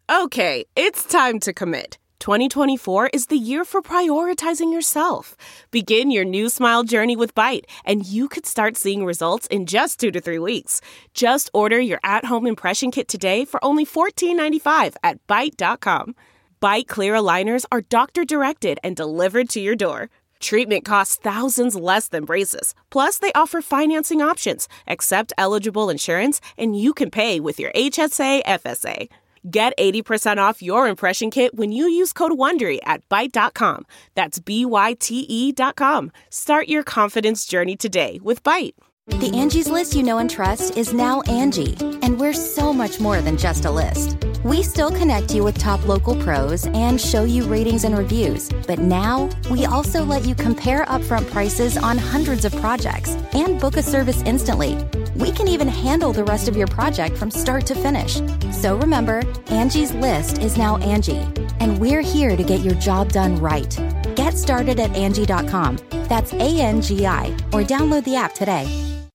Okay, it's time to commit. 2024 is the year for prioritizing yourself. Begin your new smile journey with Byte, and you could start seeing results in just 2 to 3 weeks. Just order your at-home impression kit today for only $14.95 at Byte.com. Byte Clear aligners are doctor-directed and delivered to your door. Treatment costs thousands less than braces. Plus, they offer financing options, accept eligible insurance, and you can pay with your HSA FSA. Get 80% off your impression kit when you use code WONDERY at Byte.com. That's BYTE.com. Start your confidence journey today with Byte. The Angie's List you know and trust is now Angie, and we're so much more than just a list. We still connect you with top local pros and show you ratings and reviews, but now we also let you compare upfront prices on hundreds of projects and book a service instantly. We can even handle the rest of your project from start to finish. So remember, Angie's List is now Angie, and we're here to get your job done right. Get started at Angie.com. That's ANGI, or download the app today.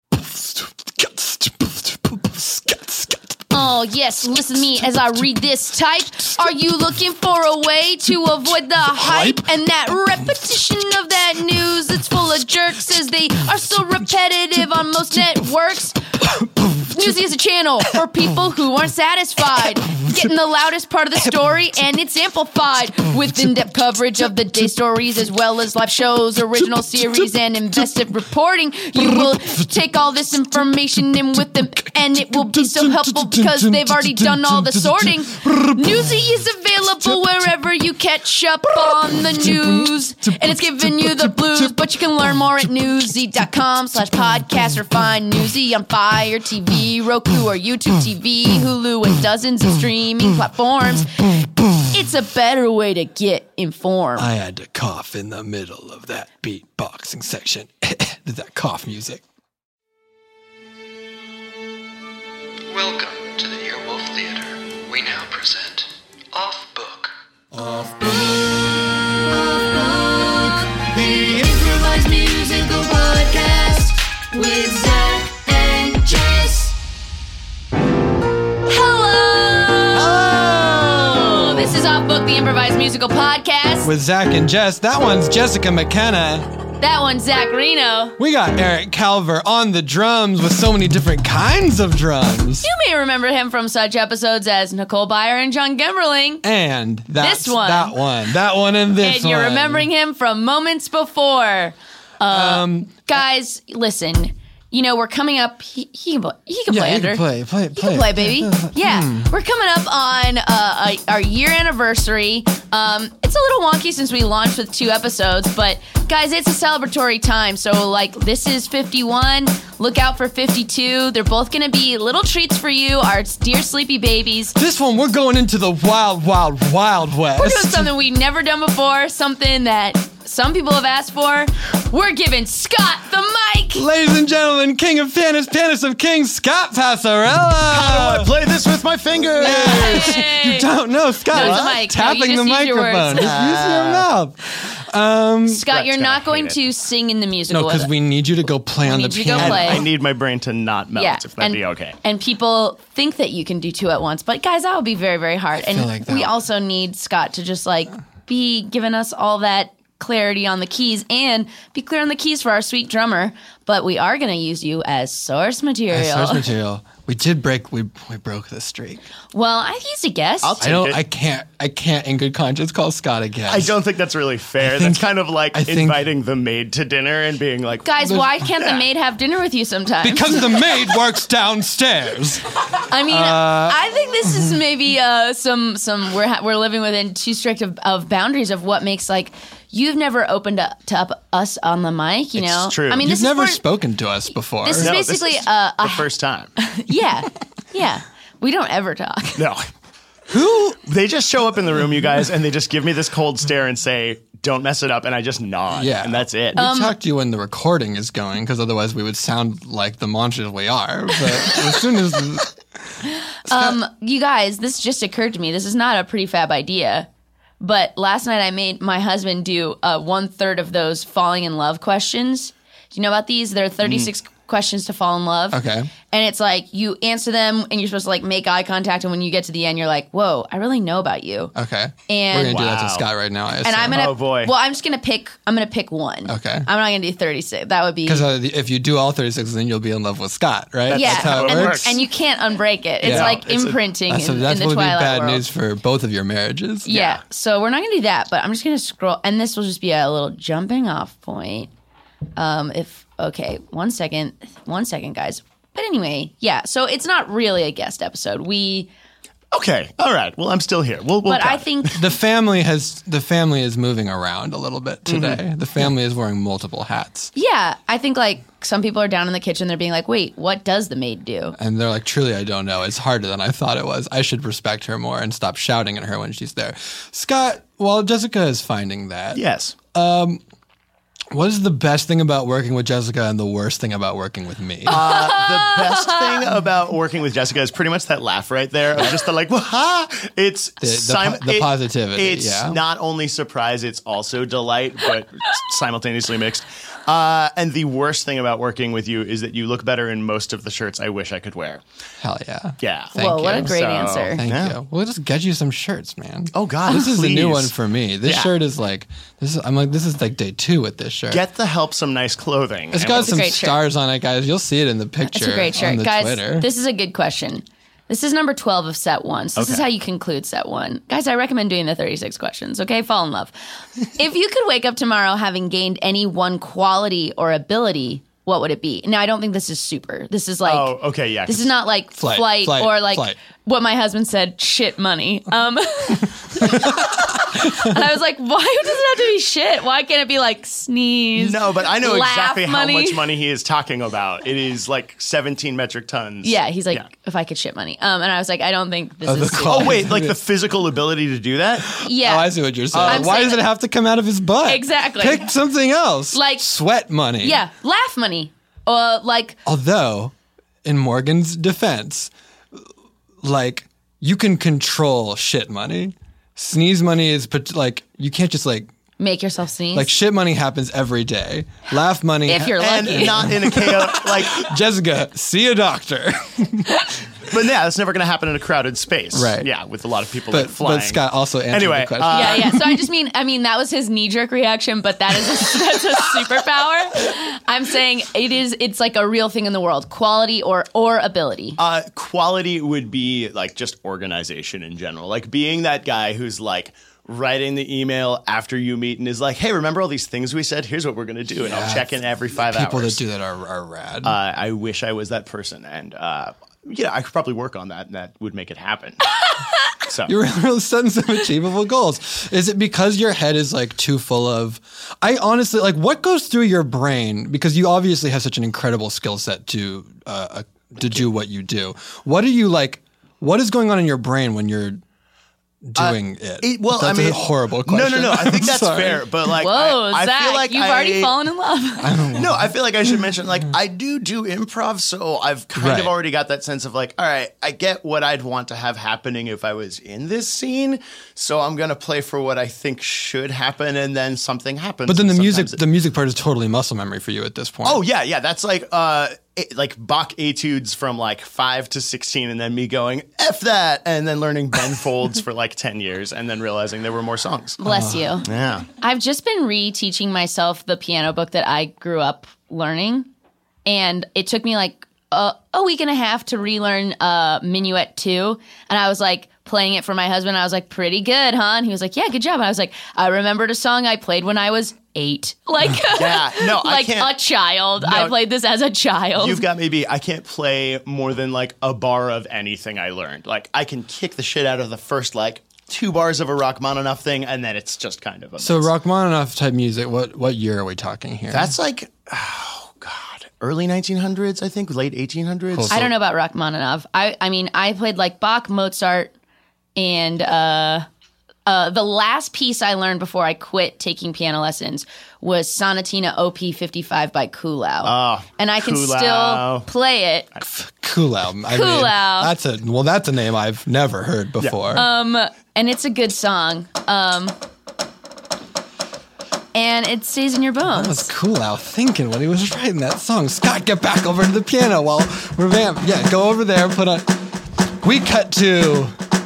Oh, yes, listen to me as I read this type. Are you looking for a way to avoid the hype and that repetition of that news? It's full of jerks as they are so repetitive on most networks. Newsy is a channel for people who aren't satisfied, getting the loudest part of the story, and it's amplified with in-depth coverage of the day stories as well as live shows, original series, and investigative reporting. You will take all this information in with them, and it will be so helpful because they've already done all the sorting. Newsy is available wherever you catch up on the news, and it's giving you the blues, but you can learn more at newsy.com/podcast or find Newsy on Fire TV, Roku or YouTube TV, Hulu, and dozens of streaming platforms. It's a better way to get informed. I had to cough in the middle of that beatboxing section. That cough music. Welcome to the Earwolf Theater. We now present Off Book. Off Book. Off Book. The improvised musical podcast with Zach and Jess. Hello! This is Off Book, the improvised musical podcast. With Zach and Jess. That one's Jessica McKenna. That one's Zach Reno. We got Eric Calver on the drums with so many different kinds of drums. You may remember him from such episodes as Nicole Byer and John Gemberling. And that's This one. that one. That one and this And one. you're remembering him from moments before. Guys, listen. You know, we're coming up. He can play under. Play, He can play, baby. Yeah. We're coming up on our year anniversary. It's a little wonky since we launched with 2 episodes, but guys, it's a celebratory time. So, like, this is 51. Look out for 52. They're both going to be little treats for you, our dear sleepy babies. This one, we're going into the wild, wild, wild west. We're doing something we've never done before, something that some people have asked for. We're giving Scott the mic. Ladies and gentlemen, King of Panis of Kings, Scott Passarella. How do I play this with my fingers? Hey. You don't know, Scott. No, it's a mic. Tapping No, you the just use your microphone. words. Just use your mouth. Scott, you're not going to sing in the musical. No, because we need you to go play on the need you to go piano. play. I need my brain to not melt, if that'd be okay. And people think that you can do 2 at once, but guys, that would be very, very hard. And like that we also need Scott to just be giving us all that clarity on the keys and be clear on the keys for our sweet drummer. But we are going to use you as source material. Source material. We did break. We broke the streak. Well, he's a guest. I'll take it. I can't in good conscience call Scott a guest. I don't think that's really fair. That's kind of like inviting the maid to dinner and being like, Guys, why can't the maid have dinner with you sometimes? Because the maid works downstairs. I mean, I think this is maybe some we're living within too strict of boundaries of what makes you've never opened up us on the mic, you know. It's true. I mean, You've never spoken to us before. This is No, basically this is the first time. yeah. We don't ever talk. No. They just show up in the room, you guys, and they just give me this cold stare and say, don't mess it up, and I just nod. Yeah. And that's it. We talk to you when the recording is going, because otherwise we would sound like the monsters we are. But as soon as... You guys, this just occurred to me. This is not a pretty fab idea. But last night I made my husband do 1/3 of those falling in love questions. Do you know about these? They're 36 questions to fall in love. Okay. And it's like you answer them and you're supposed to like make eye contact. And when you get to the end, you're like, whoa, I really know about you. Okay. And- we're going to do that to Wow. Scott right now, I And I'm assume. going to, Oh, boy. well, I'm going to pick one. Okay. I'm not going to do 36. That would be. Because if you do all 36, then you'll be in love with Scott, right? yeah. That's how it and, works. and you can't unbreak it. It's Yeah. like It's a- imprinting That's in the would be Twilight bad world. news for both of your marriages. Yeah. So we're not going to do that, but I'm just going to scroll. And this will just be a little jumping off point. One second, guys. But anyway, yeah. So it's not really a guest episode. Okay. All right. Well, I'm still here. We'll But I cut it. think The family is moving around a little bit today. Mm-hmm. The family is wearing multiple hats. yeah, I think like some people are down in the kitchen. They're being like, "Wait, what does the maid do?" And they're like, truly, I don't know. It's harder than I thought it was. I should respect her more and stop shouting at her when she's there. Scott, while Jessica is finding that, Yes. what is the best thing about working with Jessica and the worst thing about working with me? The best thing about working with Jessica is pretty much that laugh right there of just the like, "Wah-ha!" It's the positivity, It's yeah. not only surprise, it's also delight, but simultaneously mixed. And the worst thing about working with you is that you look better in most of the shirts I wish I could wear. Hell yeah. Yeah. Thank Whoa, what a you. great So- answer! Thank Yeah. you. We'll just get you some shirts, man. Oh, God, this is a new please. one for me. This Yeah. shirt is like this is like day 2 with this shirt. Get the help some nice clothing. It's And got we'll- some great shirt. stars on it, guys. You'll see it in the picture. It's a great shirt, on the guys. Twitter. This is a good question. This is number 12 of set 1. So this is Okay. how you conclude set 1. Guys, I recommend doing the 36 questions, okay? Fall in love. If you could wake up tomorrow having gained any one quality or ability, what would it be? Now, I don't think this is super. This is like, Oh, okay, yeah. this is not like flight or like what my husband said, shit money. And I was like, why does it have to be shit? Why can't it be like sneeze? No, but I know laugh exactly money? how much money he is talking about. It is like 17 metric tons. Yeah, he's like, Yeah. if I could shit money. And I was like, I don't think this the is super. Oh, wait, like the physical ability to do that? Yeah. Oh, I see what you're saying. I'm Why saying does it that- have to come out of his butt? Exactly. Pick something else. Like- sweat money. Yeah, laugh money. Like, Although, in Morgan's defense, like you can control shit money. Sneeze money is like you can't just like make yourself sneeze. shit money happens every day. Laugh money. If you're And lucky. not in a chaos, like, Jessica, see a doctor. but yeah, that's never going to happen in a crowded space. Right. Yeah, with a lot of people like but flying. Scott also answered Anyway, the question. yeah. So I just mean, that was his knee-jerk reaction, but that's a superpower. I'm saying it's like a real thing in the world. Quality or ability. Quality would be like just organization in general. Like being that guy who's like writing the email after you meet and is like, hey, remember all these things we said? Here's what we're going to do. And I'll check in every 5 People hours. that do that are rad. I wish I was that person. And I could probably work on that and that would make it happen. So You're really setting some achievable goals. Is it because your head is like too full of? I honestly like what goes through your brain because you obviously have such an incredible skill set to do what you do. What are you like? What is going on in your brain when you're doing it? well, that's I mean, a horrible question. No. I think that's Sorry. fair. But like, Whoa, I Zach, feel like you've already fallen in love. No, I feel like I should mention, like, I do improv, so I've kind Right. of already got that sense of, like, all right, I get what I'd want to have happening if I was in this scene, so I'm going to play for what I think should happen, and then something happens. But then and the sometimes music part is totally muscle memory for you at this point. Oh, yeah, that's like Bach etudes from, like, 5 to 16, and then me going, F that, and then learning Ben Folds for, like, 10 years, and then realizing there were more songs. Bless you. Yeah. I've just been reteaching myself the piano book that I grew up learning, and it took me like a week and a half to relearn Minuet 2, and I was like playing it for my husband. I was like, pretty good, huh? And he was like, yeah, good job. And I was like, I remembered a song I played when I was 8. Like, Yeah, no, I like can't. a child. I played this as a child. You've got maybe I can't play more than like a bar of anything I learned. Like I can kick the shit out of the first like 2 bars of a Rachmaninoff thing, and then it's just kind of a So mess. Rachmaninoff type music. What year are we talking here? That's like early 1900s, I think, late 1800s. Cool. I don't know about Rachmaninoff. I mean, I played like Bach, Mozart, and the last piece I learned before I quit taking piano lessons was Sonatina Op 55 by Kulau. Oh, and I can Kulau. still play it. Kulau. I Kulau. mean, that's a name I've never heard before. And it's a good song. And and it stays in your bones. That was Cool-Ow thinking when he was writing that song. Scott, get back over to the piano while we're vamping. Yeah, go over there, put on... We cut to...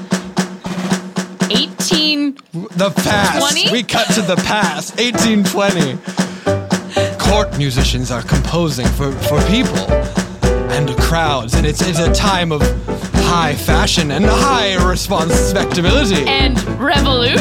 18... The past. 20? We cut to the past. 1820. Court musicians are composing for people and crowds, and it's a time of high fashion and high respectability. And revolution.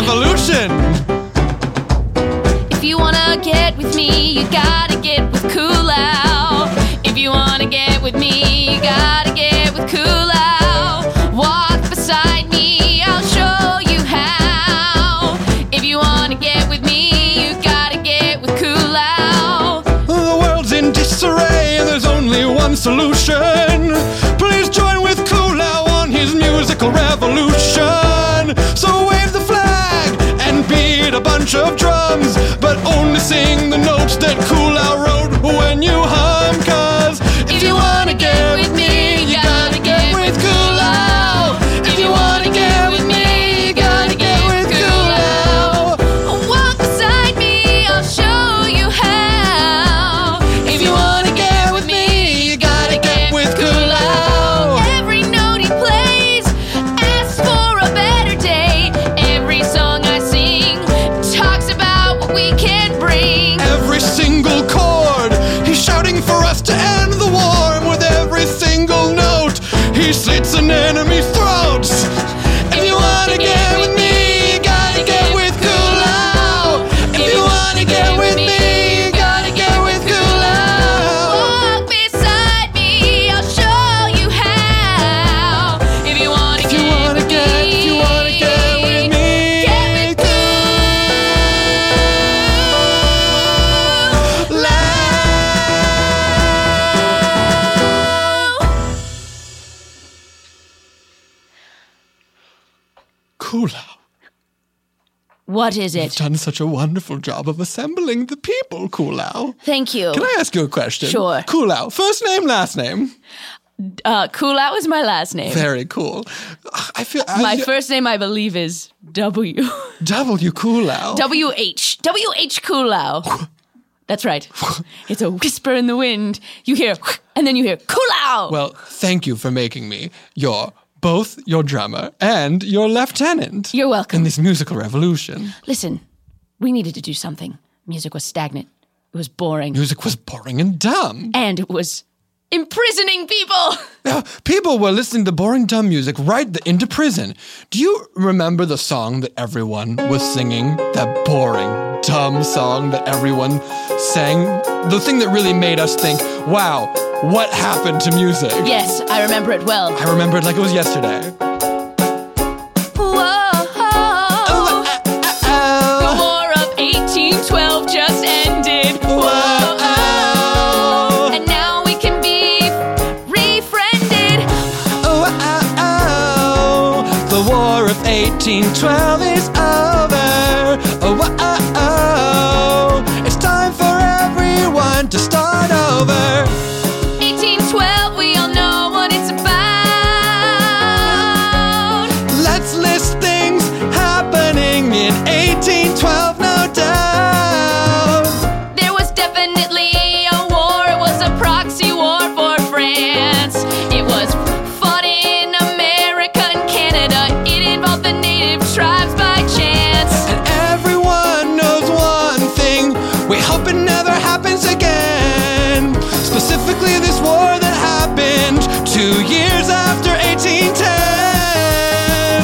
If you wanna get with me, you gotta get with Cool-Ow. If you wanna get with me, you gotta get with Cool-Ow. Walk beside me, I'll show you how. If you wanna get with me, you gotta get with Cool-Ow. The world's in disarray and there's only one solution. Please join with Cool-Ow on his musical revolution. So wave the flag and beat a bunch of drums, but only sing the notes that Cool-Ow wrote when you hum. 'Cause if you wanna get with me, you gotta get with Cool-Ow. If you wanna get with me, you gotta get with Cool-Ow. Walk beside me, I'll show you how. If you wanna get with me, you gotta get with Cool-Ow. Every note he plays asks for a better day. Every song I sing talks about what we can bring. Every single chord, he's shouting for us to end the war. With every single note, he slits an enemy's throats. If you wanna get with me, you gotta get with Cool-Ow. If you wanna get with me, you gotta get with Cool-Ow. Walk beside me, I'll show you how. If you wanna get with me, get with Cool-Ow, What is you've it? done such a wonderful job of assembling the people, Cool-Ow. Thank you. Can I ask you a question? Sure. Cool-Ow, first name, last name? Cool-Ow is my last name. Very cool. I feel My first name, I believe, is W. W. Cool-Ow. W-H. W-H Cool-Ow. That's right. It's a whisper in the wind. You hear, and then you hear, Cool-Ow. Well, thank you for making me both your drummer and your lieutenant. You're welcome. In this musical revolution. Listen, we needed to do something. Music was stagnant. It was boring. Music was boring and dumb. And it was imprisoning people. People were listening to boring, dumb music right into prison. Do you remember the song that everyone was singing? That boring, dumb song that everyone sang? The thing that really made us think, wow, what happened to music? Yes, I remember it well. I remember it like it was yesterday. Whoa. The War of 1812 just ended. Whoa. And now we can be refriended. The War of 1812 is over. It's time for everyone to start over. 1812, we all know what it's about. Let's list things happening in 1812, no doubt. There was definitely a war. It was a proxy war for France. It was fought in America and Canada. It involved the native tribes by chance. And everyone knows one thing. We hope it never happens again. Specifically this war that happened 2 years after 1810.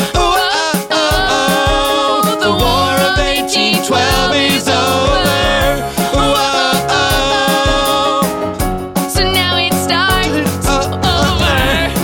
The War of 1812 is over. So now it starts over.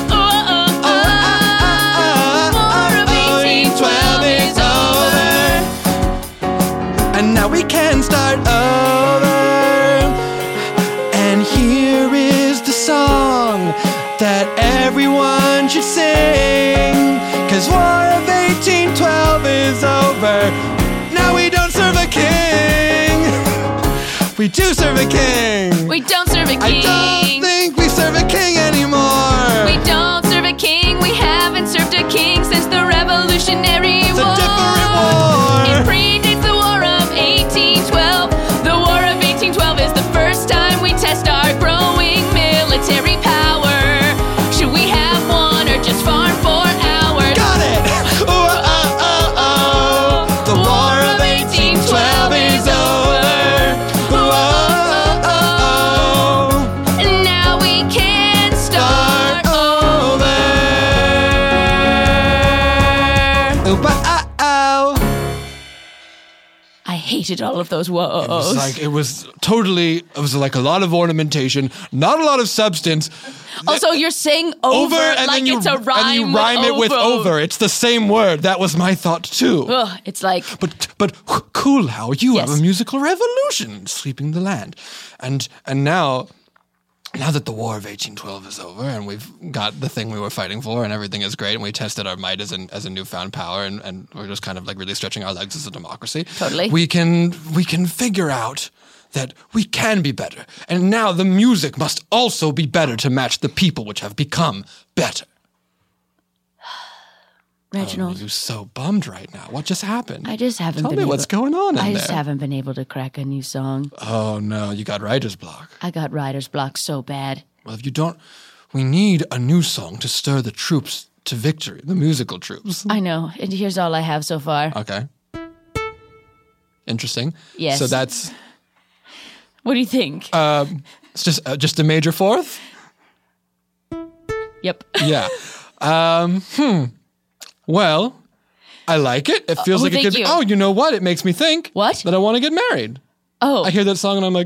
War of 1812 is over. And now we can start over. And here is the song that everyone should sing. 'Cause War of 1812 is over. Now we don't serve a king. We do serve a king. We don't serve a I king. don't think we serve a king anymore. We don't serve a king. We haven't served a king since the Revolutionary It's a War. different war. It predates the War of 1812. Ooh-ba-ah-ow. I hated all of those whoas. It was like a lot of ornamentation, not a lot of substance. Also, you're saying over and like then it's a rhyme. And you rhyme it with over. It's the same word. That was my thought too. Ugh, it's like... But cool, how you Yes. have a musical revolution sweeping the land. And now that the War of 1812 is over and we've got the thing we were fighting for and everything is great and we tested our might as a newfound power and we're just kind of like really stretching our legs as a democracy. Totally. We can figure out that we can be better. And now the music must also be better to match the people which have become better. Reginald. You're so bummed right now. What just happened? I just haven't Tell been me able... what's going on in I there. just haven't been able to crack a new song. Oh no, you got writer's block. I got writer's block so bad. Well, if you don't, we need a new song to stir the troops to victory, the musical troops. I know, and here's all I have so far. Okay. Interesting. Yes. So that's What do you think? it's just a major fourth. Yep. Yeah. Well, I like it. It feels like it thank could. you. Oh, you know what? It makes me think. What? That I want to get married. Oh. I hear that song and I'm like,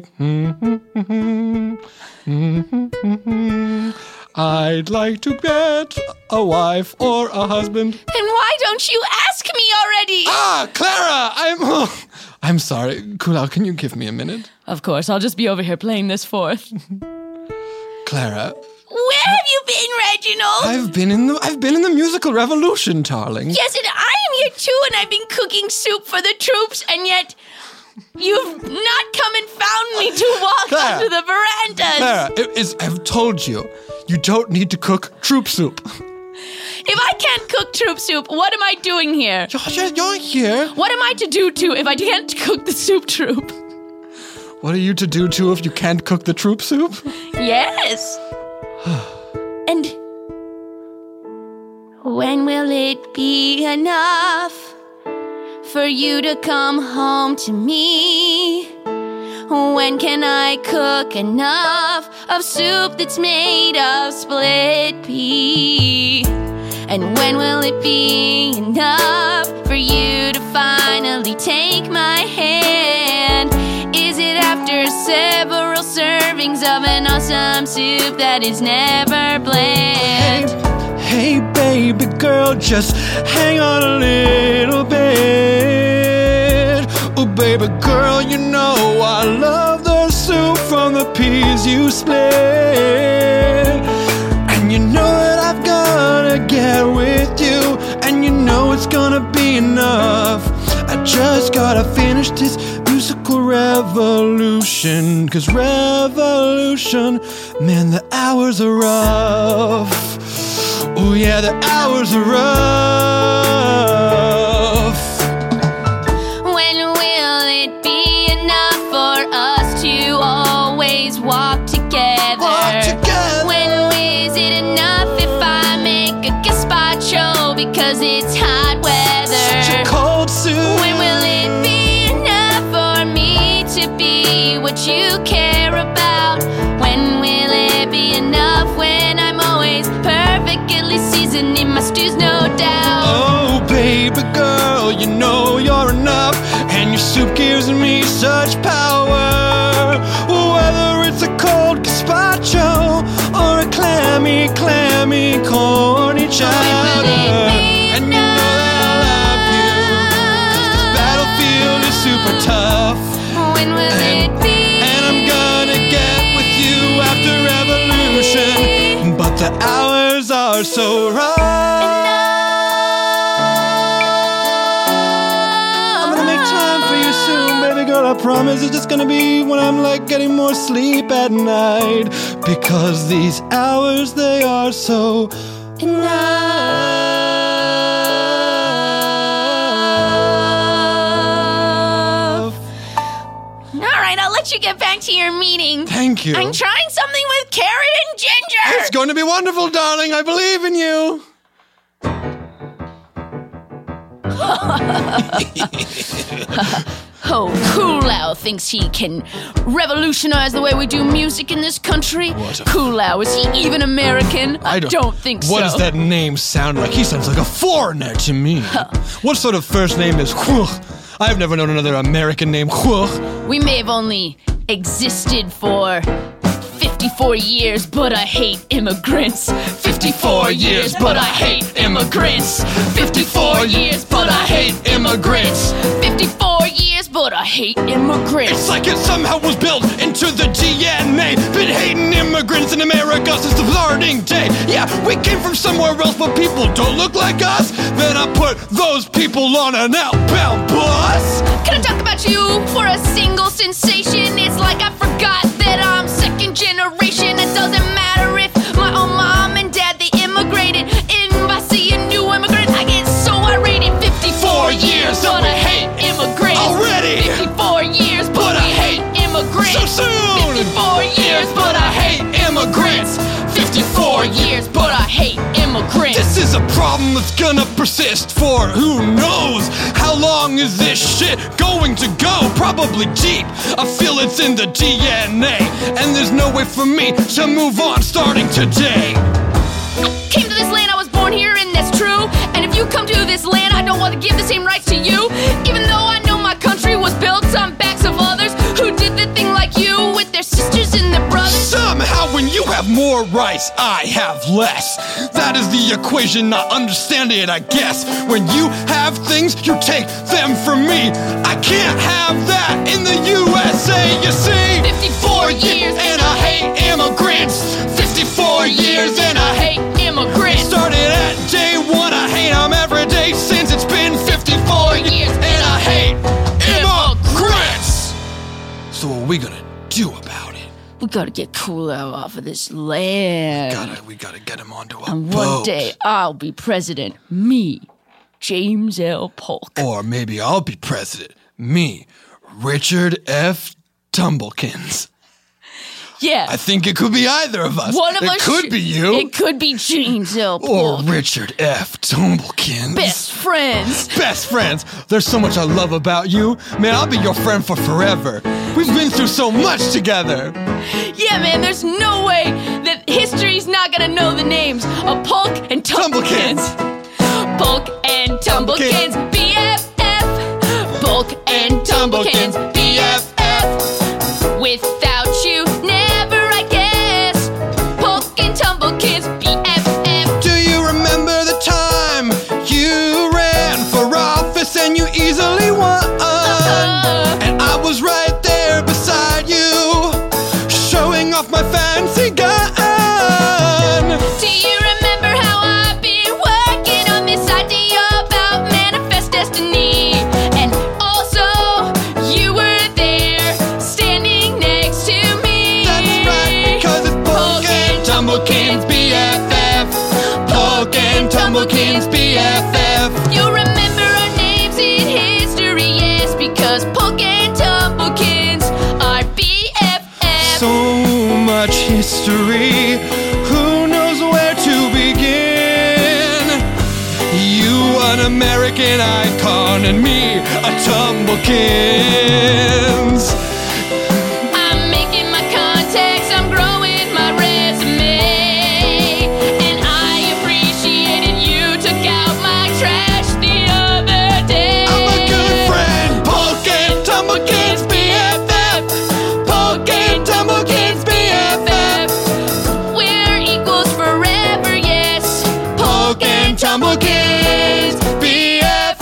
I'd like to get a wife or a husband. Then why don't you ask me already? Ah, Clara, I'm sorry. Kulal, can you give me a minute? Of course, I'll just be over here playing this fourth. Clara, Where have you been, Reginald? I've been in the musical revolution, darling. Yes, and I am here too, and I've been cooking soup for the troops, and yet you've not come and found me to walk Clara. onto the verandas. Clara, I've told you, you don't need to cook troop soup. If I can't cook troop soup, what am I doing here? You're here. What am I to do to if I can't cook the soup troop? What are you to do too if you can't cook the troop soup? Yes. And when will it be enough for you to come home to me? When can I cook enough of soup that's made of split pea? And when will it be enough for you to finally take my hand? Is it after several servings of an awesome soup that is never bland? Hey, baby girl, just hang on a little bit. Oh, baby girl, you know I love the soup from the peas you split. And you know that I've gotta get with you, and you know it's gonna be enough. I just gotta finish this musical revolution, 'cause revolution, man, the hours are rough. Oh yeah, the hours are rough. When will it be enough for us to always walk together? Walk together. When is it enough if I make a gazpacho because it's hot weather? Such a cold soup. When will it be enough for me to be what you care about? When will it be enough when I'm always perfectly seasoning my stews, no doubt? Oh, baby girl, you know you're enough, and your soup gives me such power. Whether it's a cold gazpacho or a clammy corny chowder. And you know that I love you, 'cause this battlefield is super tough. When will it be? And I'm gonna get with you after revolution, but the hours are so rough. I'm gonna make time for you soon, baby girl, I promise. It's just gonna be when I'm like getting more sleep at night, because these hours, they are so enough. All right, I'll let you get back to your meeting. Thank you. I'm trying something with carrot and ginger. It's going to be wonderful, darling. I believe in you. Oh, Kulao thinks he can revolutionize the way we do music in this country. Kulao, is he even American? I don't think so. What does that name sound like? He sounds like a foreigner to me. What sort of first name is Huch? I've never known another American named Huch. We may have only existed for 54 years, but I hate immigrants. 54 years, but I hate immigrants. 54 years, but I hate immigrants. 54 years, but I hate immigrants. It's like it somehow was built into the DNA. Been hating immigrants in America since the starting day. Yeah, we came from somewhere else, but people don't look like us. Then I put those people on an outbound bus. Can I talk about you for a single sensation? It's like I forgot that I'm second generation. It doesn't matter if my own mom and dad, they immigrated in. I see a new immigrant, I get so irate. 54 years, but I hate immigrants. Already? 54 years, but I hate immigrants. So soon? 54 years, but I hate immigrants. 54 years, but I hate immigrants. This is a problem that's gonna persist for who knows how long is this shit going to go? Probably deep. I feel it's in the DNA, and there's no way for me to move on starting today. Came to this land, I was born here, and that's true. And if you come to this land, I don't want to give the same rights to you. Even though I know my country was built on backs of others who did the thing like you with their sisters and their brothers. Somehow when you have more rights, I have less. That is the equation, not understanding it, I guess. When you have things, you take them from me. I can't have that in the USA, you see. 54 years and I hate immigrants. 54 years and I hate immigrants. Started at day one, I hate them every day since it's been 54 years and I hate immigrants. So what are we gonna do about it? We gotta get Kulao off of this land. We gotta get him onto a And boat. one day I'll be president. Me, James L. Polk. Or maybe I'll be president. Me, Richard F. Tumblekins. Yeah. I think it could be either of us. One of it us could be you. It could be James L. Or Polk. Richard F. Tumblekins. Best friends. Best friends. There's so much I love about you. Man, I'll be your friend for forever. We've been through so much together. Yeah, man, there's no way that history's not gonna know the names of Polk and Tumblekins. Polk and Tumblekins, BFF. Polk and Tumblekins, BFF. Without you, never, I guess. Polk and Tumblekins, BFF. Do you remember the time you ran for office and you easily won? And I was right there beside you, showing off my fancy gun. Do you remember how I've been working on this idea about manifest destiny? And also, you were there, standing next to me. That's right, because it's Polk and Tumblekins BFF. Polk and Tumblekins BFF. You'll remember our names in history, yes, because Polk and Tumblekins are BFF. So much history, who knows where to begin? You an American icon and me a Tumblekins. I'm making my contacts, I'm growing my resume. And I appreciated you took out my trash the other day. I'm a good friend. Polk and Tumblekins BFF. Polk and Tumblekins BFF. We're equals forever, yes. Polk and Tumblekins BFF.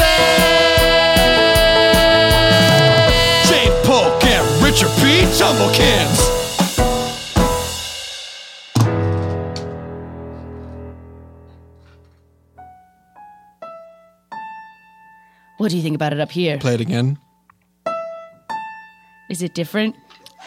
Jane Polk and Richard P. Tumblekins. What do you think about it up here? Play it again. Is it different?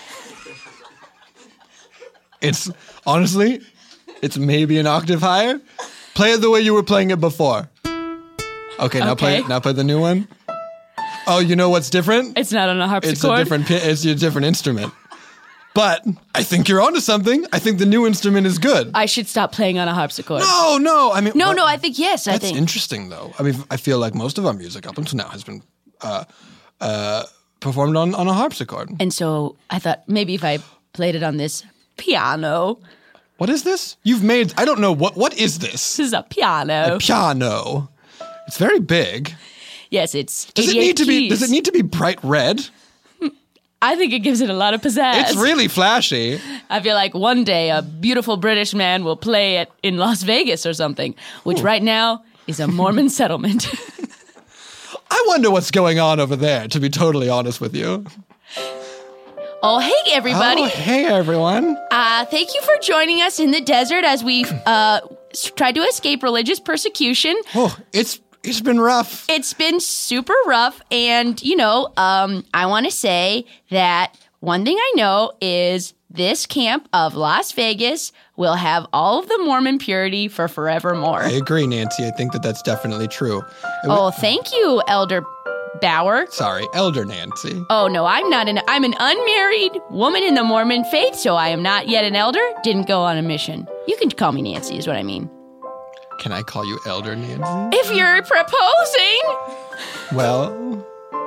It's honestly, it's maybe an octave higher. Play it the way you were playing it before. Okay, now play Okay. it. Now play the new one. Oh, you know what's different? It's not on a harpsichord. It's a different. It's a different instrument. But I think you're onto something. I think the new instrument is good. I should stop playing on a harpsichord. No. I mean, No, what- no, I think yes. I That's think. interesting, though. I mean, I feel like most of our music up until now has been performed on a harpsichord. And so I thought maybe if I played it on this piano. What is this? You've made, I don't know, what is this? This is a piano. A piano. It's very big. Yes, it's Does 88 keys. does it need to be bright red? I think it gives it a lot of pizzazz. It's really flashy. I feel like one day a beautiful British man will play it in Las Vegas or something, which right now is a Mormon settlement. I wonder what's going on over there, to be totally honest with you. Oh, hey, everybody. Oh, hey, everyone. Thank you for joining us in the desert as we tried to escape religious persecution. Oh, it's been rough. It's been super rough. And, I want to say that one thing I know is this camp of Las Vegas will have all of the Mormon purity for forevermore. I agree, Nancy. I think that's definitely true. Thank you, Elder Bauer. Sorry, Elder Nancy. Oh, no, I'm an unmarried woman in the Mormon faith, so I am not yet an elder. Didn't go on a mission. You can call me Nancy, is what I mean. Can I call you Elder Nancy? If you're proposing. Well,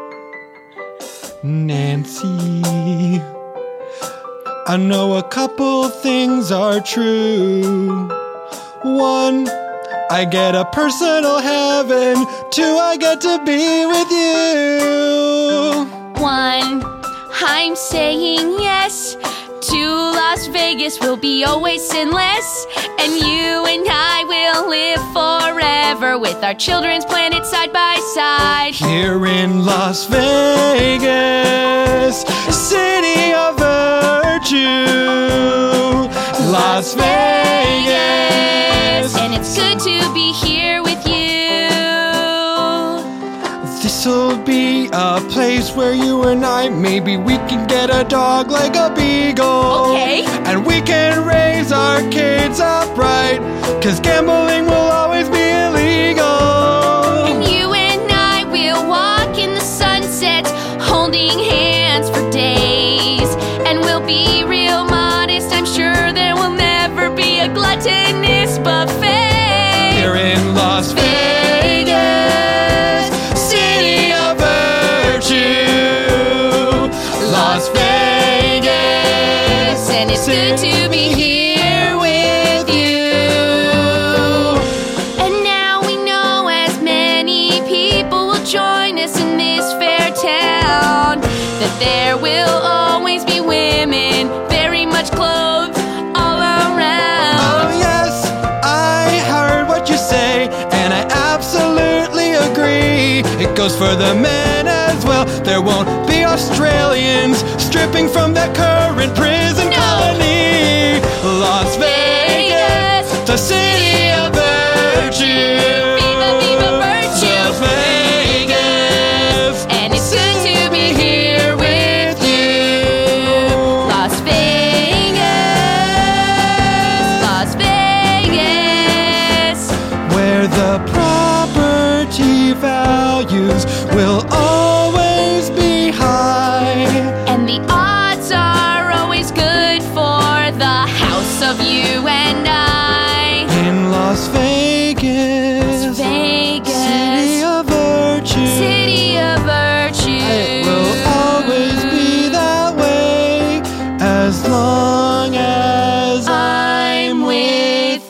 Nancy, I know a couple things are true. One, I get a personal heaven. Two, I get to be with you. One, I'm saying yes to Las Vegas. We'll be always sinless, and you and I will live forever with our children's planet side by side. Here in Las Vegas, city of virtue, Las Vegas. And it's good to be here with you. This'll be a place where you and I, maybe we can get a dog like a beagle. Okay. And we can raise our kids upright, 'cause gambling will always be illegal. And you and I will walk in the sunset, holding hands for days. And we'll be real modest. I'm sure there will never be a gluttonous buffet. Here in Las Vegas, city of virtue, Las Vegas. And it's good to be here with you. And now we know as many people will join us in this fair town, that there will always be women very much clothed all around. Oh yes, I heard what you say, and I absolutely agree. It goes for the men as well. There won't be Australians stripping from their current prison colony. Las Vegas, the city of virtue. Viva, viva virtue. Las Vegas, And it's good to be here with you. Las Vegas. where the property values will always be high. And the odds are always good for the house of you and I. In Las Vegas, Vegas. city of virtue, City of virtue. it will always be that way as long as I'm with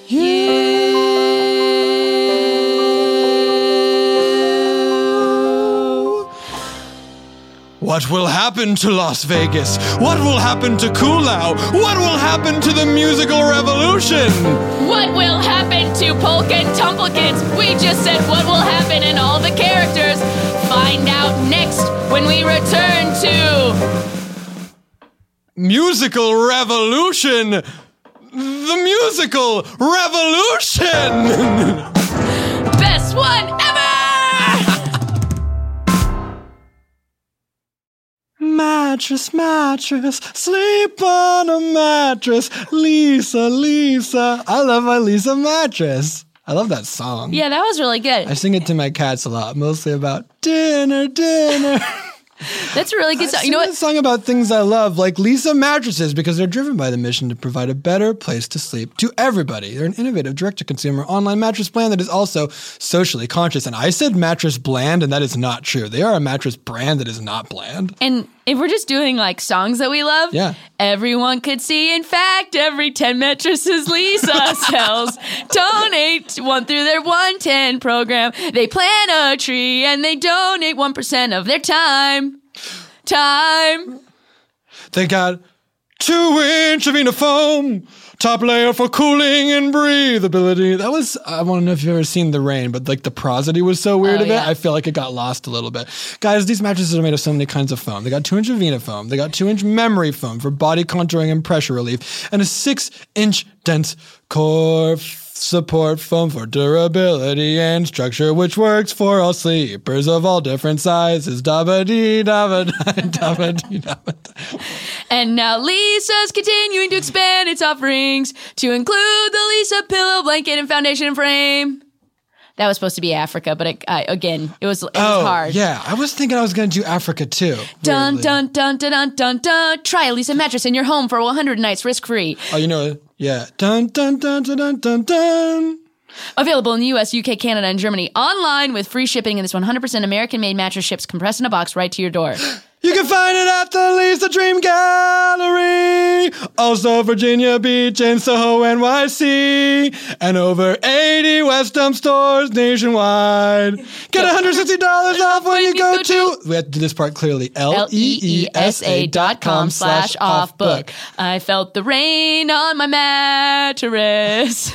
you. What will happen to Las Vegas? What will happen to Kulao? What will happen to the musical revolution? What will happen to Polk and Tumplikins? We just said what will happen in all the characters. Find out next when we return to Musical revolution! The musical revolution! Best One Ever! Mattress, mattress, sleep on a mattress. Lisa, Lisa. I love my Lisa mattress. I love that song. Yeah, that was really good. I sing it to my cats a lot, mostly about dinner, dinner. That's a really good song. You know Sing what? a song about things I love, like Lisa Mattresses, because they're driven by the mission to provide a better place to sleep to everybody. They're an innovative direct-to-consumer online mattress brand that is also socially conscious. And I said mattress bland, and that is not true. They are a mattress brand that is not bland. And if we're just doing like songs that we love, Yeah. everyone could see. In fact, every 10 mattresses Lisa sells donate one through their 110 program. They plant a tree and they donate 1% of their time. They got 2-inch Avena foam, top layer for cooling and breathability. That was, I want to know if you've ever seen The Rain, but like the prosody was so weird of it. yeah. I feel like it got lost a little bit. Guys, these mattresses are made of so many kinds of foam. They got 2-inch Avena foam. They got 2-inch memory foam for body contouring and pressure relief, and a 6-inch dense core support foam for durability and structure, which works for all sleepers of all different sizes. Dabba-dee, dabba-dee, dabba-dee, dabba-dee. And now Lisa's continuing to expand its offerings to include the Lisa pillow, blanket, and foundation frame. That was supposed to be Africa, but it was hard. Yeah, I was thinking I was going to do Africa too. Dun, weirdly. dun, dun, dun, dun, dun, dun. Try a Lisa mattress in your home for 100 nights risk-free. Oh, you know, yeah. Dun, dun, dun, dun, dun, dun, dun. Available in the US, UK, Canada, and Germany online with free shipping, and this 100% American-made mattress ships compressed in a box right to your door. You can find it at the Lisa Dream Gallery, also Virginia Beach and Soho, NYC, and over 80 West Dump stores nationwide. Get $160 off when you go to, we have to do this part clearly, leesa.com/offbook. I felt the rain on my mattress.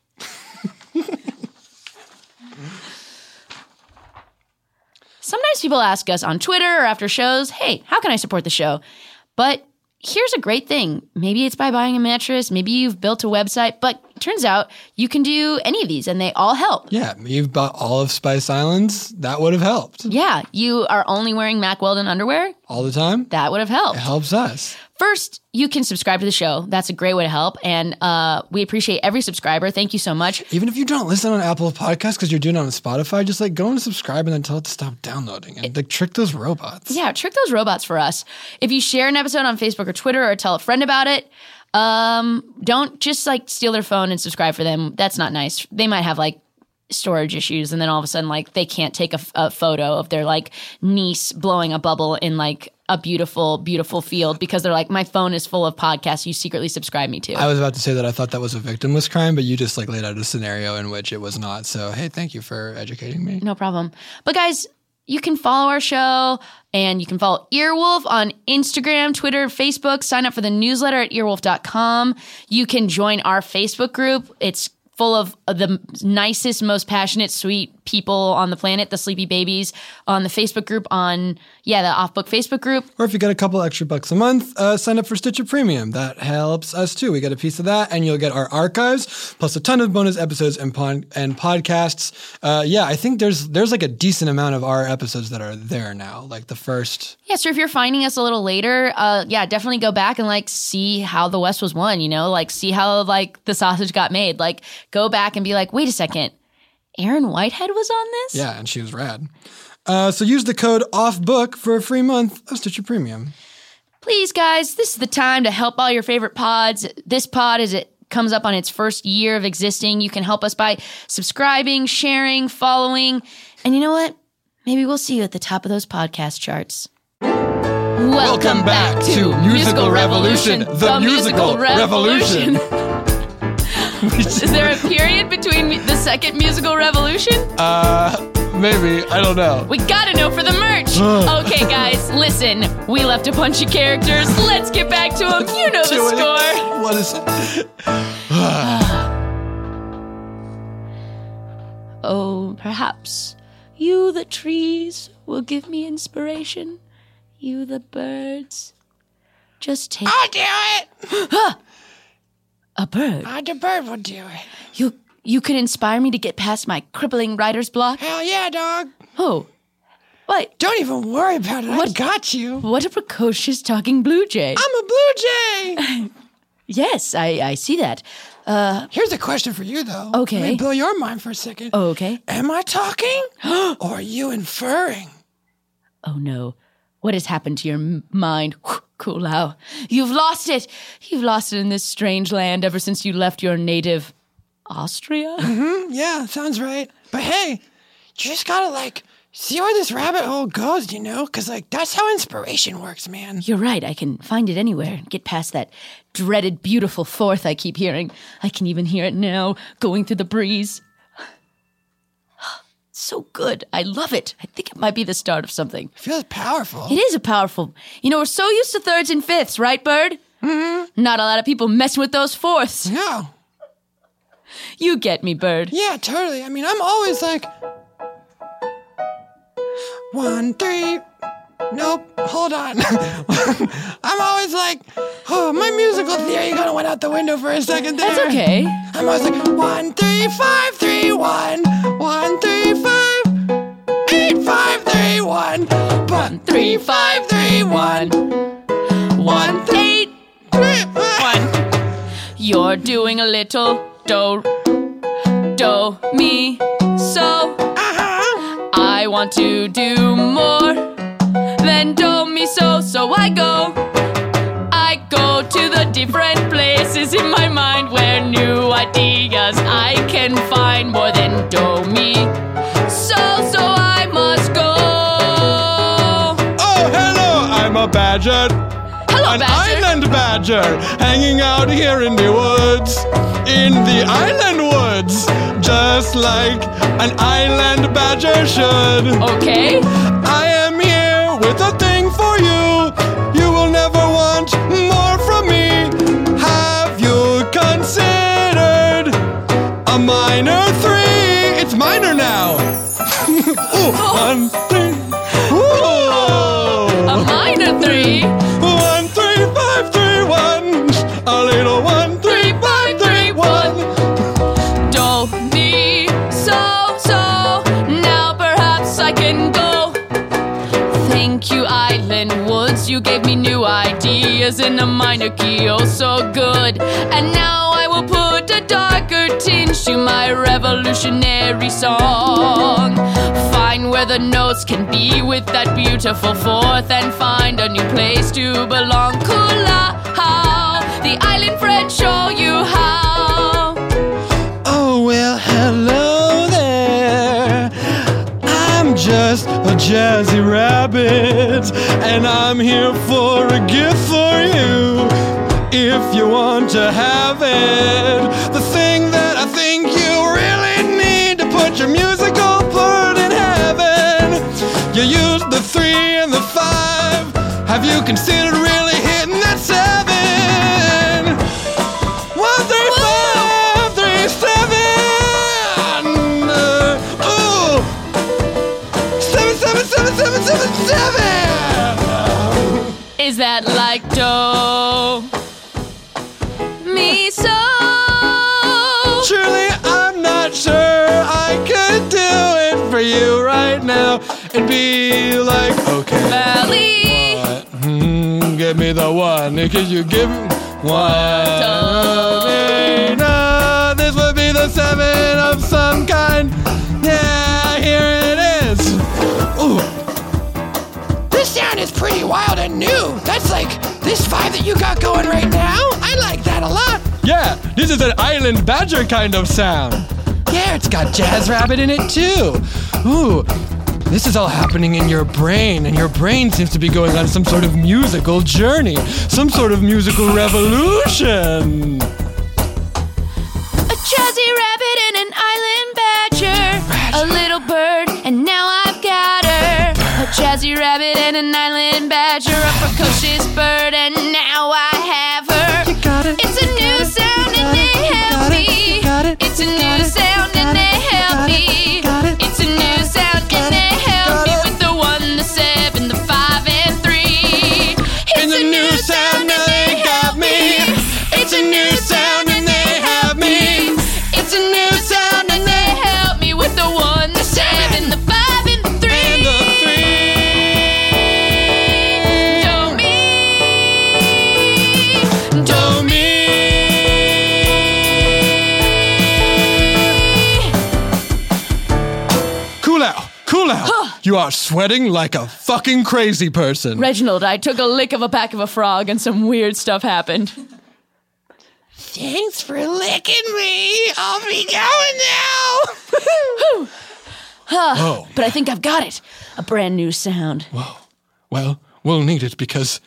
Sometimes people ask us on Twitter or after shows, hey, how can I support the show? But here's a great thing. Maybe it's by buying a mattress. Maybe you've built a website. But it turns out you can do any of these and they all help. Yeah, you've bought all of Spice Islands. That would have helped. Yeah, you are only wearing Mack Weldon underwear. All the time. That would have helped. It helps us. First, you can subscribe to the show. That's a great way to help. And we appreciate every subscriber. Thank you so much. Even if you don't listen on Apple Podcasts because you're doing it on Spotify, just like go and subscribe and then tell it to stop downloading and like trick those robots. Yeah, trick those robots for us. If you share an episode on Facebook or Twitter or tell a friend about it, don't just like steal their phone and subscribe for them. That's not nice. They might have like storage issues and then all of a sudden like they can't take a photo of their like niece blowing a bubble in like a beautiful, beautiful field because they're like, my phone is full of podcasts you secretly subscribe me to. I was about to say that I thought that was a victimless crime, but you just like laid out a scenario in which it was not. So, hey, thank you for educating me. No problem. But guys, you can follow our show and you can follow Earwolf on Instagram, Twitter, Facebook. Sign up for the newsletter at earwolf.com. You can join our Facebook group. It's full of the nicest, most passionate, sweet people on the planet, the Sleepy Babies, on the Facebook group, the Off Book Facebook group. Or if you get a couple extra bucks a month, sign up for Stitcher Premium. That helps us too. We get a piece of that, and you'll get our archives, plus a ton of bonus episodes and podcasts. I think there's like a decent amount of our episodes that are there now, like the first. Yeah, so if you're finding us a little later, definitely go back and like see how the West was won, like see how like the sausage got made. Like go back and be like, wait a second, Aaron Whitehead was on this? Yeah, and she was rad. So use the code OFFBOOK for a free month of Stitcher Premium. Please, guys, this is the time to help all your favorite pods. This pod, as it comes up on its first year of existing, you can help us by subscribing, sharing, following. And you know what? Maybe we'll see you at the top of those podcast charts. Welcome back to Musical Revolution, the Musical Revolution. Is there a period between the second musical revolution? Maybe. I don't know. We gotta know for the merch. Okay, guys, listen. We left a bunch of characters. Let's get back to them. You know the score. What is it? Oh, perhaps you, the trees, will give me inspiration. You, the birds, just take... I'll do it. A bird? The bird will do it. You could inspire me to get past my crippling writer's block? Hell yeah, dog. Oh. What? Don't even worry about it. What? I got you. What a precocious talking blue jay. I'm a blue jay. Yes, I see that. Here's a question for you, though. Okay. Let me blow your mind for a second. Okay. Am I talking or are you inferring? Oh, no. What has happened to your mind, Kulao? You've lost it. You've lost it in this strange land ever since you left your native Austria? Yeah, sounds right. But hey, you just gotta, see where this rabbit hole goes, Because, that's how inspiration works, man. You're right. I can find it anywhere. Get past that dreaded, beautiful fourth I keep hearing. I can even hear it now, going through the breeze. So good. I love it. I think it might be the start of something. It feels powerful. It is a powerful. We're so used to thirds and fifths, right, Bird? Mm-hmm. Not a lot of people messing with those fourths. No. You get me, Bird. Yeah, totally. I mean, I'm always 1, 3. Nope, hold on. I'm always oh, my musical theory kind of went out the window for a second there. That's okay. I'm always 1, 3, 5, 3, 1. 1, 3, 5, 8, 5, 3, 1. 1, 3, 5, 3, 1. 1, 8, 3, 1. You're doing a little do, mi, so. I want to do more than do, mi, so I go to the different places in my mind where new ideas I can find more than do, mi, so I must go. Oh, hello, I'm a badger. Hello, An badger. island badger, hanging out here in the woods. In the island woods, just like an island badger should. Okay. I am here with a thing for you. You will never want more from me. Have you considered a minor 3? It's minor now. Ooh, 1, 3. Ooh. A minor 3. 1, 3, 5, 3, 1. A little 1, 3, 5, 3, 1. Do, mi, so. Now perhaps I can go. Thank you, Island Woods. You gave me new ideas in a minor key, oh so good. And now I will put a darker tinge to my revolutionary song. Find where the notes can be with that beautiful fourth, and find a new place to belong. Kula, how the island friends show you how. Oh, well, hello there. I'm just a jazzy rabbit, and I'm here for a gift for you. If you want to have it, the thing that I think you really need to put your musical bird in heaven. You used the 3 and the 5. Have you considered really hitting that 7? 1, 3, 5, 3, 7. Ooh, 7, 7, 7, 7, 7, 7. Is that like do, mi, so? Truly, I'm not sure I could do it for you right now. It'd be like, okay, Valley, give me the 1. Could you give me 1? No, this would be the 7 of some kind. Yeah, here it is. Ooh. This sound is pretty wild and new. That's this 5 that you got going right now. I like that a lot. Yeah, this is an island badger kind of sound. Yeah, it's got jazz rabbit in it too. Ooh, this is all happening in your brain, and your brain seems to be going on some sort of musical journey, some sort of musical revolution. a jazzy rabbit and an island badger, a little bird, and now I've got her. A jazzy rabbit and an island badger, a precocious bird, and now I have her. You got it. It's a new sound and they help me. It's a new sound and they help me. It's a new sound and they help me with the 1, the 7, the 5, and 3. It's a new sound and they help me. It's a new sound and they help me. It's a new sound and they help me with the 1, the 7, the 5, and the 3. And the 3. Do me. You are sweating like a fucking crazy person. Reginald, I took a lick of a back of a frog and some weird stuff happened. Thanks for licking me. I'll be going now. Oh. But I think I've got it. A brand new sound. Whoa. Well, we'll need it because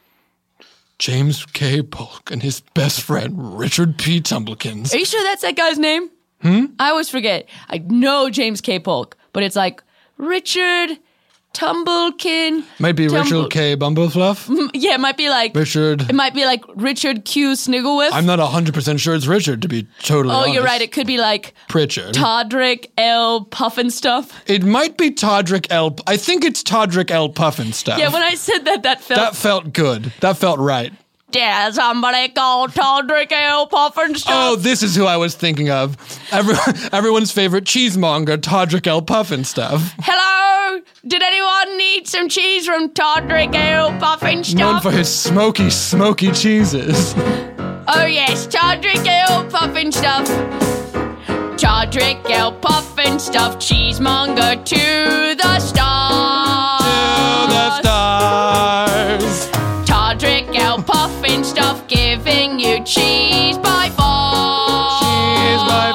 James K. Polk and his best friend, Richard P. Tumblikins. Are you sure that's that guy's name? I always forget. I know James K. Polk, but it's like Richard Tumblekin. Might be Richard K. Bumblefluff. Yeah, it might be like Richard. It might be like Richard Q. Snigglewith. I'm not 100% sure it's Richard, to be totally honest. Oh, you're right. It could be like Pritchard. Todrick L. Puffinstuff. It might be Todrick L. I think it's Todrick L. Puffinstuff. Yeah, when I said that felt... That felt good. That felt right. Yeah, somebody called Todrick L. Puffinstuff. Oh, this is who I was thinking of. Everyone's favorite cheesemonger, Todrick L. Puffinstuff. Hello? Did anyone need some cheese from Todrick L. Puffinstuff? Known for his smoky, smoky cheeses. Oh yes, Todrick L. Puffinstuff. Todrick L. Puffinstuff, cheesemonger to the stars. To the stars. Todrick L. Puffinstuff, giving you cheese by far. Cheese by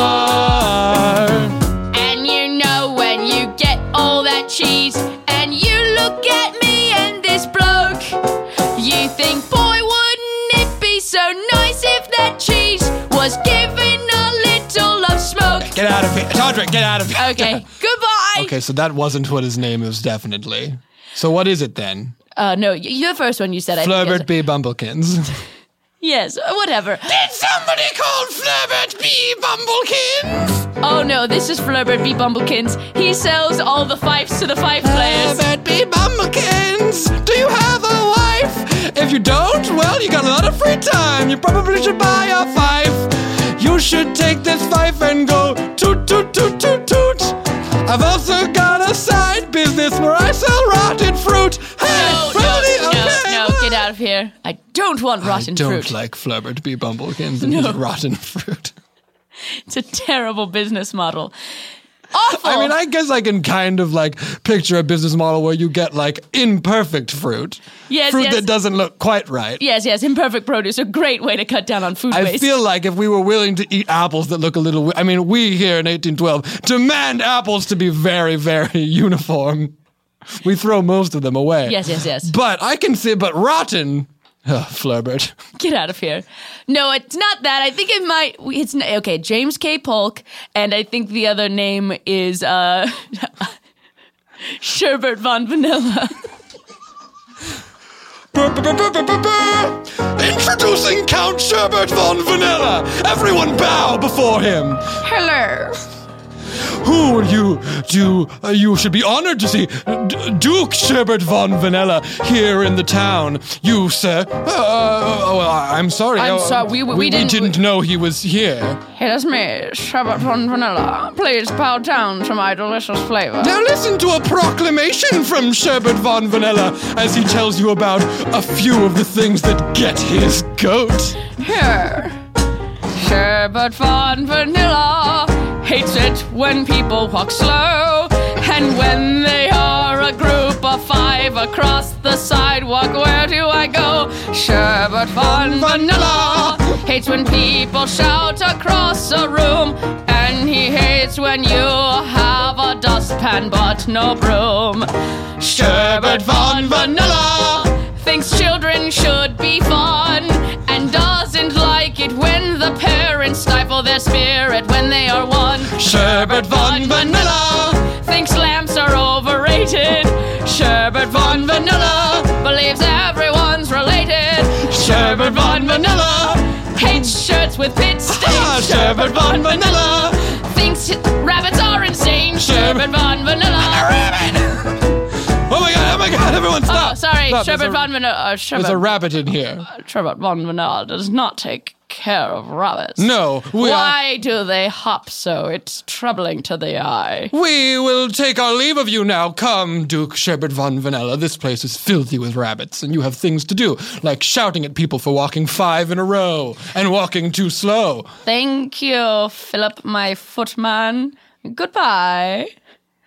far. And you know when you get all that cheese, and you look at me and this bloke, you think, boy, wouldn't it be so nice if that cheese was given a little of smoke? Get out of here. Todrick, get out of here. Okay, goodbye. Okay, so that wasn't what his name was, definitely. So what is it then? No, you're the first one you said. Flurbert B. Bumblikins. Yes, whatever. Did somebody call Flurbert B. Bumblikins? Oh no, this is Flurbert B. Bumblikins. He sells all the fifes to the fife players. Flurbert B. Bumblikins, do you have a wife? If you don't, well, you got a lot of free time. You probably should buy a fife. You should take this fife and go toot, toot, toot, toot, toot. I've also got a side business where I sell rotten fruit. Hey, No, get out of here. I don't want rotten fruit. I don't like Flurbert B. Bumblikins and his rotten fruit. It's a terrible business model. Awful. I mean, I guess I can kind of like picture a business model where you get like imperfect fruit. Yes, fruit yes. that doesn't look quite right. Yes, imperfect produce, a great way to cut down on food I waste. feel like if we were willing to eat apples that look a little... I mean, we here in 1812 demand apples to be very, very uniform. We throw most of them away. Yes. But I can see... But rotten... Flurbert. Get out of here. No, it's not that. I think it might... It's okay, James K. Polk, and I think the other name is Sherbert von Vanilla. Introducing Count Sherbert von Vanilla. Everyone bow before him. Hello. Who are you? You should be honored to see Duke Sherbert von Vanilla here in the town. You, sir. I'm sorry. I'm sorry. We didn't know he was here. Here's me, Sherbert von Vanilla. Please bow down to my delicious flavor. Now listen to a proclamation from Sherbert von Vanilla as he tells you about a few of the things that get his goat. Here. Sherbert von Vanilla hates it when people walk slow, and when they are a group of five across the sidewalk, where do I go? Sherbert von Vanilla hates when people shout across a room, and he hates when you have a dustpan but no broom. Sherbert von Vanilla thinks children should be fun, and doesn't like it when the parents stifle their spirit when they are one. Sherbert von Vanilla thinks lamps are overrated. Sherbert von Vanilla believes everyone's related. Sherbert von Vanilla hates shirts with pit stains. Sherbert von Vanilla thinks rabbits are insane. Sherbert von Vanilla. Oh my god, everyone stop! Oh, sorry, Stop. Sherbert von Vanilla. There's a rabbit in here. Sherbert von Vanilla does not take care of rabbits. No. Why do they hop so? It's troubling to the eye. We will take our leave of you now. Come, Duke Sherbert von Vanilla. This place is filthy with rabbits, and you have things to do, like shouting at people for walking 5 in a row and walking too slow. Thank you, Philip, my footman. Goodbye.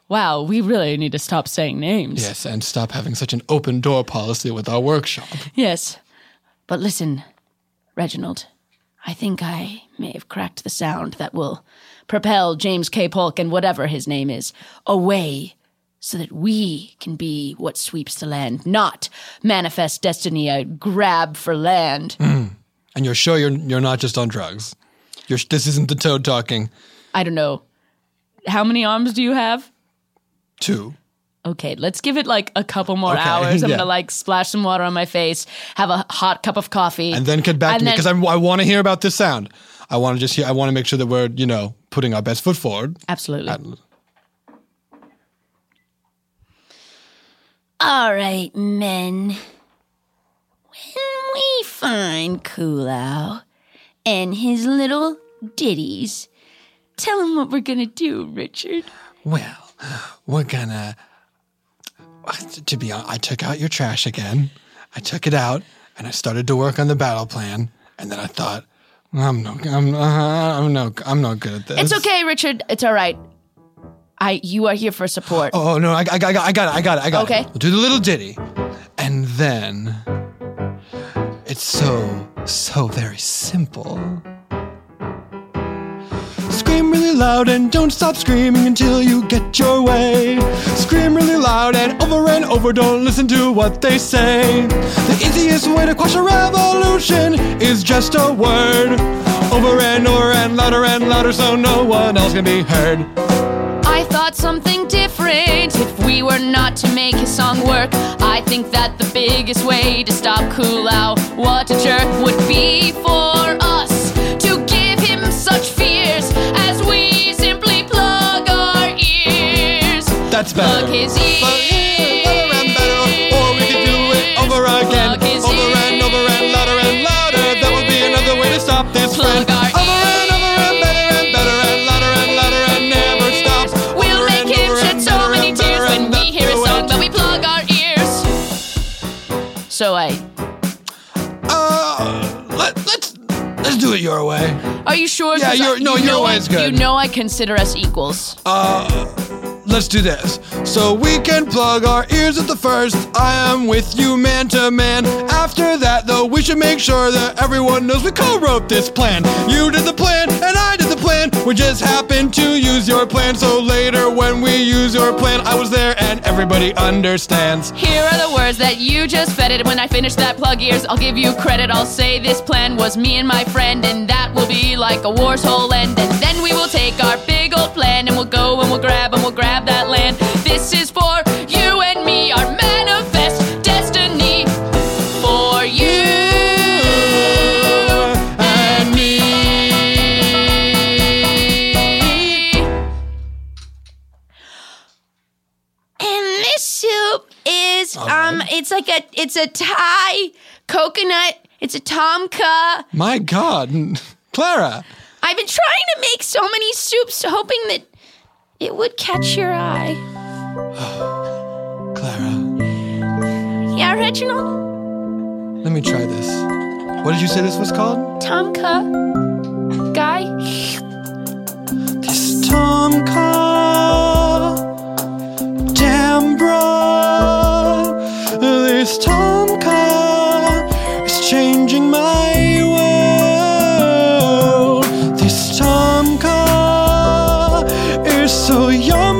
Wow, we really need to stop saying names. Yes, and stop having such an open door policy with our workshop. Yes. But listen, Reginald, I think I may have cracked the sound that will propel James K. Polk and whatever his name is away so that we can be what sweeps the land, not manifest destiny, a grab for land. And you're sure you're not just on drugs? This isn't the Toad talking. I don't know. How many arms do you have? 2. Okay, let's give it like a couple more hours. I'm yeah. gonna like splash some water on my face, have a hot cup of coffee. And then get back to me, because I want to hear about this sound. I want to make sure that we're, putting our best foot forward. Absolutely. All right, men. When we find Kulau and his little ditties, tell him what we're gonna do, Richard. Well, we're gonna... To be honest, I took out your trash again. I took it out, and I started to work on the battle plan. And then I thought, I'm no good at this. It's okay, Richard. It's all right. You are here for support. Oh no, I got it. Okay. We'll do the little ditty, and then it's so very simple. Scream really loud and don't stop screaming until you get your way. Scream really loud and over, don't listen to what they say. The easiest way to quash a revolution is just a word. Over and louder so no one else can be heard. I thought something different if we were not to make his song work. I think that the biggest way to stop Kulau, what a jerk, would be for us to give him such fears as we simply plug our ears. That's better. Plug his ears. Louder and better, or we could do it over again. Plug his Over and louder. That would be another way to stop this Plug friend. our Over and better and louder and never stops. We'll Over make and him over shed and so better many and tears better when and we that's hear his the song, way but we plug our ears. So Let's do it your way. are you sure? Yeah, 'Cause your way is good. You know I consider us equals. Let's do this. So we can plug our ears at the first. I am with you man to man. After that, though, we should make sure that everyone knows we co-wrote this plan. You did the plan, and I did the plan. We just happened to use your plan. So later, when we use your plan, I was there, and everybody understands. Here are the words that you just fed it. When I finish that plug ears, I'll give you credit. I'll say this plan was me and my friend, and that will be like a war's whole end. And then we will take our big old plan, and we'll go and we'll grab that land. This is for you and me, our manifest destiny. For you and me. And this soup is it's a Thai coconut. It's a tomka. My God, Clara. I've been trying to make so many soups, hoping that it would catch your eye. Clara, Yeah, Reginald? let me try this. What did you say this was called? Tomka? Guy? This Tomka, damn bro. This Tomka is changing my world. This Tomka is so yum.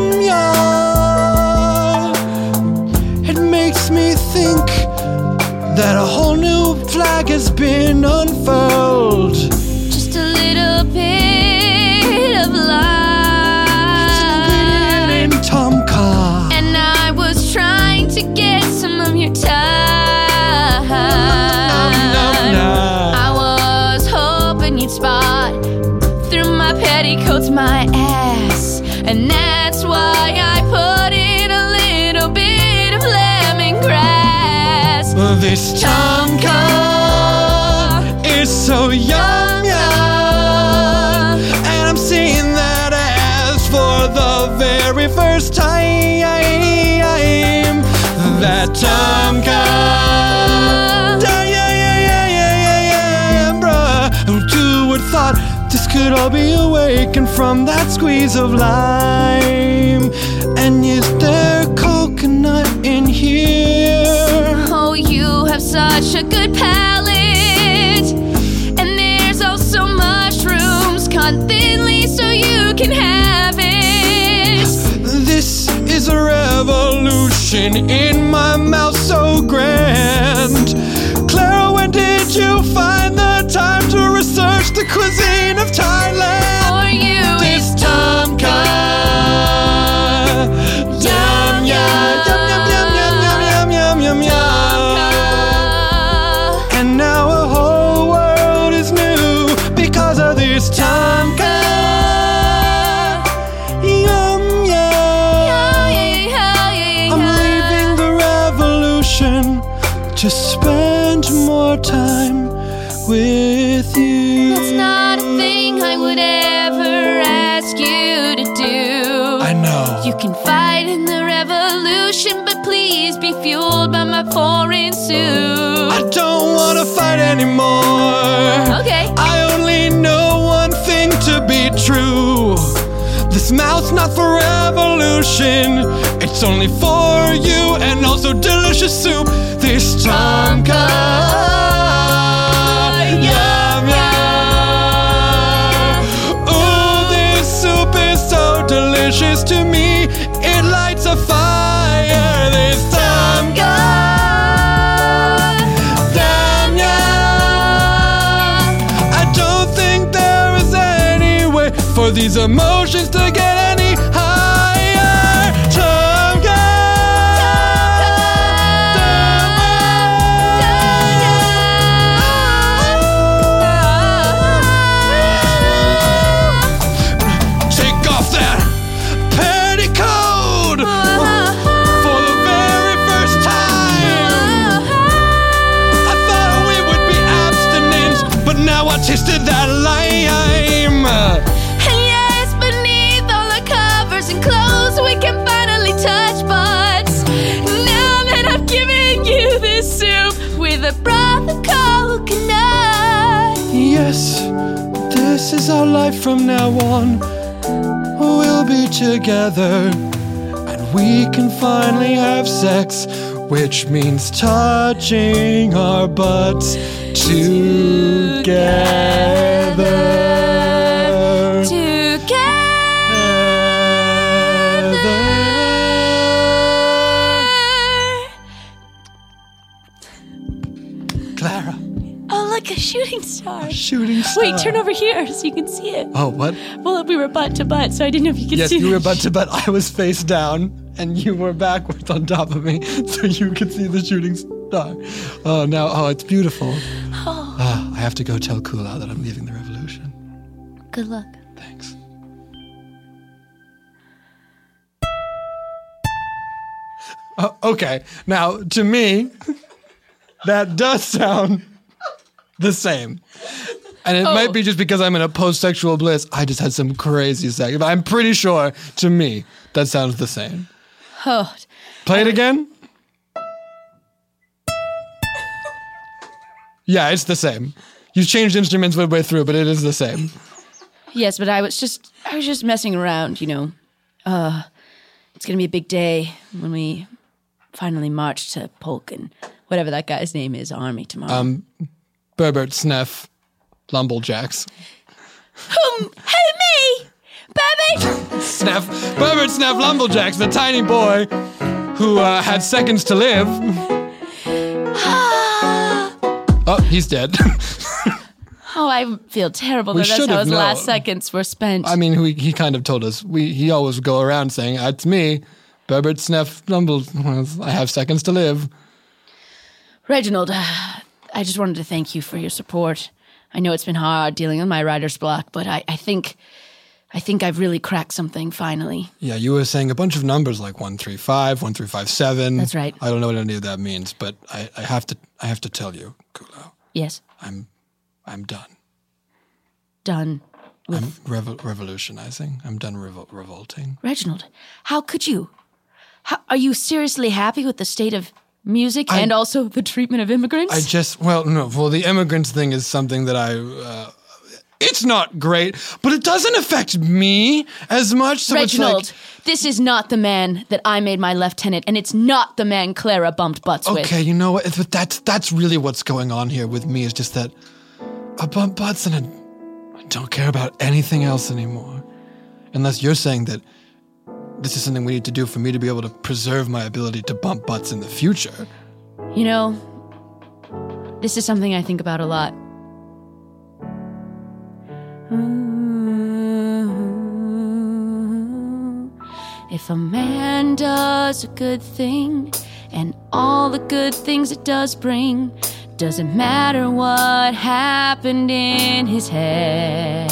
It makes me think that a whole new flag has been unfurled. Just a little bit of life. In Tomka. And I was trying to get some of your time. I was hoping you'd spot through my petticoats my ass. And that's why I put in a little bit of lemongrass. This Tomka is so yum. And I'm saying that as for the very first time. That Tomka, bruh. Who would thought this could all be awakened from that squeeze of lime? And is there coconut in here? Oh, you have such a good palate. And there's also mushrooms cut thinly so you can have it. This is a revolution in my mouth so grand. Clara, when did you find the time to research the cuisine of Thailand? For you, This Tom Kha. Yum, yum, yum, yum, yum, yum, yum, yum, yum. And now a whole world is new because of this Tom Kha. Yum, yum. I'm leaving the revolution to spend more time with you. That's not a thing I would ever ask you to do. I know. You can fight in the revolution, but please be fueled by my foreign suit. I don't want to fight anymore. Okay. I only know one thing to be true. This mouth's not for revolution. It's only for you and also delicious soup. This Tom Kha. Yum, yum. Ooh, this soup is so delicious to me. It lights a fire. This Tom Kha. Yum, yum. I don't think there is any way for these emotions to get any higher. Tom Kha. Take off that petticoat for the very first time. I thought we would be abstinent, but now I tasted that lime. And yes, beneath all the covers and clothes, we can finally touch butts. Now that I've given you this soup with a broth of coconut. Yes, this is our life from now on. We'll be together, and we can finally have sex, which means touching our butts together. Clara, Oh, look, a shooting star. shooting star. Wait, turn over here so you can see it. Oh, what? Well, we were butt to butt, so I didn't know if you could Yes, see you the were butt to butt. I was face down, and you were backwards on top of me, so you could see the shooting star. Oh, it's beautiful. I have to go tell Kula that I'm leaving the revolution. Good luck. Thanks. Okay, now to me, that does sound the same. And it might be just because I'm in a post-sexual bliss. I just had some crazy sex. But I'm pretty sure, to me, that sounds the same. Oh, Play it again. Yeah, it's the same. You've changed instruments midway through, but it is the same. yes, but I was just messing around, you know. It's gonna be a big day when we finally march to Polk and whatever that guy's name is, Army tomorrow. Berbert Sneff, Lumberjacks. Hey, me! Baby! Sneff, Berbert Sneff, Lumberjacks, the tiny boy who had seconds to live. Oh, he's dead. Oh, I feel terrible We that that's should how have his last known. seconds were spent. I mean, he kind of told us. He always go around saying, "It's me, Berbert Sneff, Lumberjacks. I have seconds to live." Reginald, I just wanted to thank you for your support. I know it's been hard dealing with my writer's block, but I think I've really cracked something finally. Yeah, you were saying a bunch of numbers like 135, 1357. That's right. I don't know what any of that means, but I have to tell you, Kulo, Yes, I'm done. done. I'm revolutionizing. I'm done revolting. Reginald, how could you? Are you seriously happy with the state of music and also the treatment of immigrants? The immigrants thing is something that It's not great, but it doesn't affect me as much. So Reginald, it's this is not the man that I made my lieutenant, and it's not the man Clara bumped butts with. Okay, you know what? That's really what's going on here with me. Is just that I bump butts and I don't care about anything else anymore. Unless you're saying that this is something we need to do for me to be able to preserve my ability to bump butts in the future. You know, this is something I think about a lot. If a man does a good thing and all the good things it does bring, doesn't matter what happened in his head.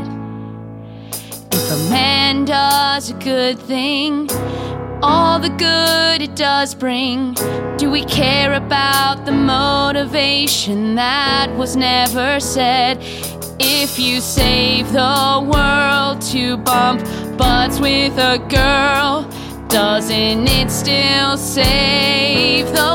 If a man does a good thing, all the good it does bring, do we care about the motivation that was never said? If you save the world to bump butts with a girl, doesn't it still save the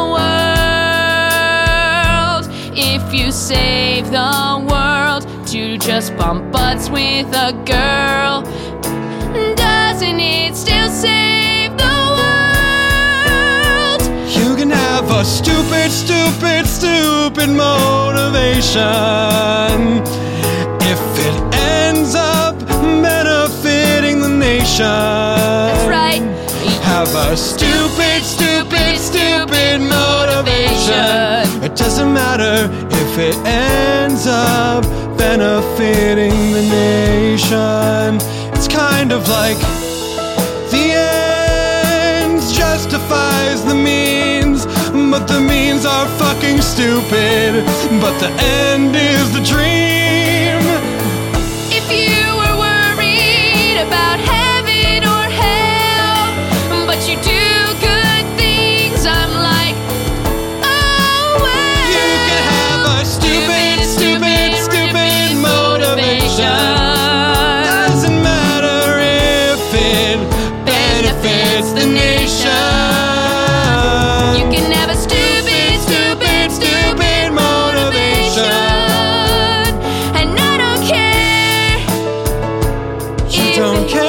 world? If you save the world to just bump butts with a girl, doesn't it still save the world? You can have a stupid, stupid, stupid motivation if it ends up benefiting the nation. That's right. Have a stupid, stupid, stupid motivation. It doesn't matter if it ends up benefiting the nation. It's kind of like the ends justifies the means, but the means are fucking stupid, but the end is the dream. If you were worried about heaven or hell, but you do good things, I'm like, oh well. You can have a stupid, stupid, stupid motivation. Doesn't matter if it benefits the nation. You can have a stupid, stupid, stupid motivation, and I don't care. You don't care.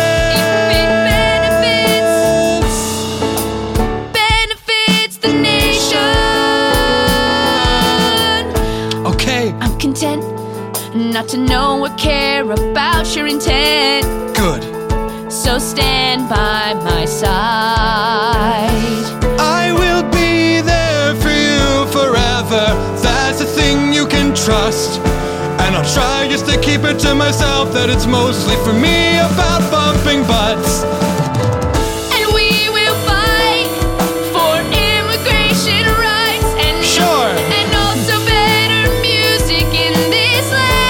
Benefits the nation. Okay, I'm content not to know or care about your intent. good. So stand by my side. I will be there for you forever. That's a thing you can trust. And I'll try just to keep it to myself that it's mostly for me about bumping butts. And we will fight for immigration rights and Sure. and also better music in this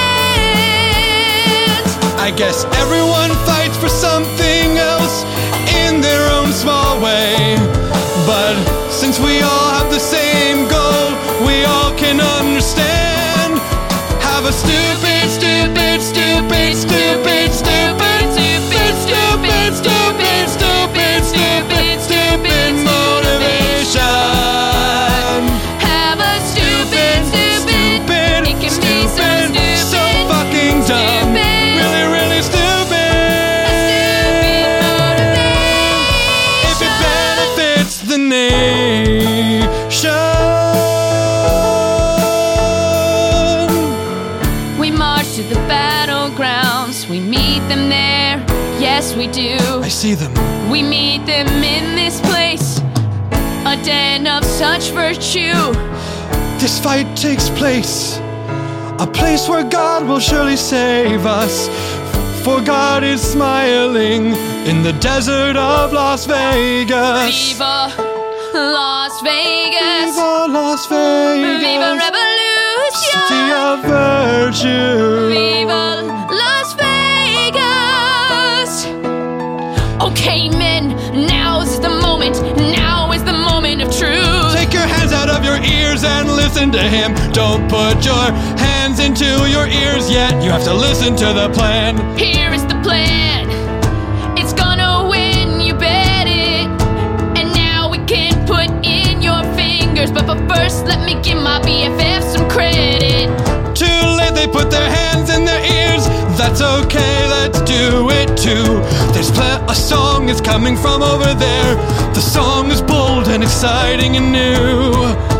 land. I guess everyone fights for something else in their own small way. But since we all have the same goal, we all can understand. Have a stupid, stupid, stupid, stupid, stupid, stupid, stupid, stupid, stupid, stupid, stupid motivation. Have a stupid, stupid, it can be so stupid, so fucking dumb, stupid. really, really stupid. If it benefits the nation. We march to the battlegrounds, we meet them there, yes we do. I see them. We meet them in this place, a den of such virtue. This fight takes place, a place where God will surely save us. For God is smiling in the desert of Las Vegas. Viva Las Vegas, Viva Las Vegas, Viva Revolution, city of virtue. Viva Las Vegas. Okay men, now is the moment, now is the moment of truth. Take your hands out of your ears and listen to him. Don't put your hands into your ears yet. You have to listen to the plan. Here is the plan. It's gonna win, you bet it. And now we can put in your fingers. But first, let me give my BFF some credit. Too late, they put their hands in their That's okay, let's do it too. There's a song is coming from over there. The song is bold and exciting and new.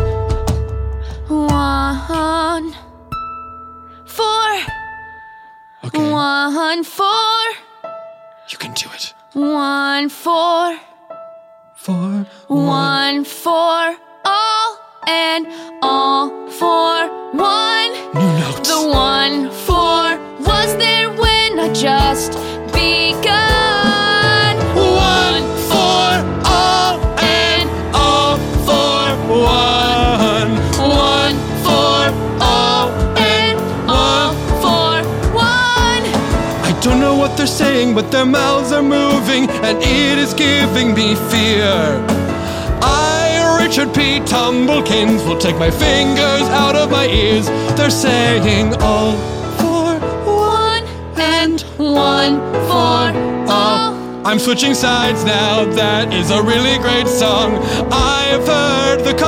1, 4. Okay. 1, 4. You can do it. 1, 4. 4, 1 for all and all for one. New notes. The 1 for was there when I just begun. 1 for all and all for one. 1 for all and all for one. I don't know what they're saying, but their mouths are moving, and it is giving me fear. I, Richard P. Tumblekins, will take my fingers out of my ears. They're saying all for one and 1 for all. I'm switching sides now, that is a really great song. I've heard the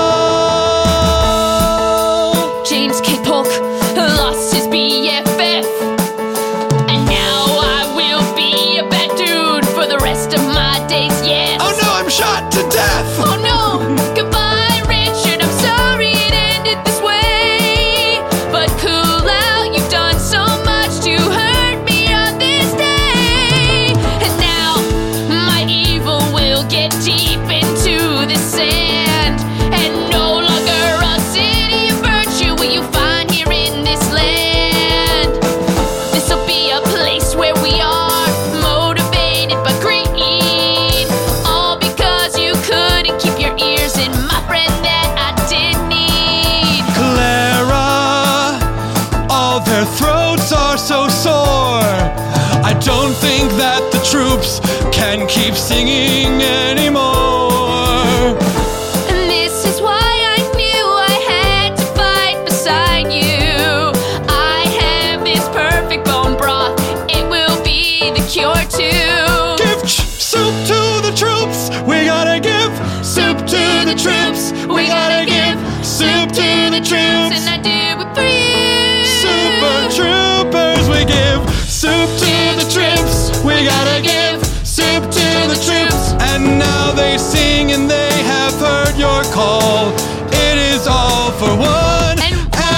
call. James K. Polk lost his BFF, and now I will be a bad dude for the rest of my days, yes. Oh no, I'm shot to death. Oh no! Goodbye, Richard. I'm sorry it ended this way. But cool out, you've done so much to hurt me on this day. And now my evil will get deep into the sand, and no longer a city of virtue will you find here in this land. This'll be a place where we are motivated by greed. All because you couldn't keep your ears in, my friend, that I did need. Clara, all their throats are so sore. I don't think that the troops can keep singing anymore. And this is why I knew I had to fight beside you. I have this perfect bone broth. It will be the cure to Give soup to the troops. We gotta give soup to the troops. We gotta give soup to the troops. and I do it for you. Super troopers, we give soup to the troops. We gotta give soup to the troops. And now they sing and they have heard your call. It is all for one And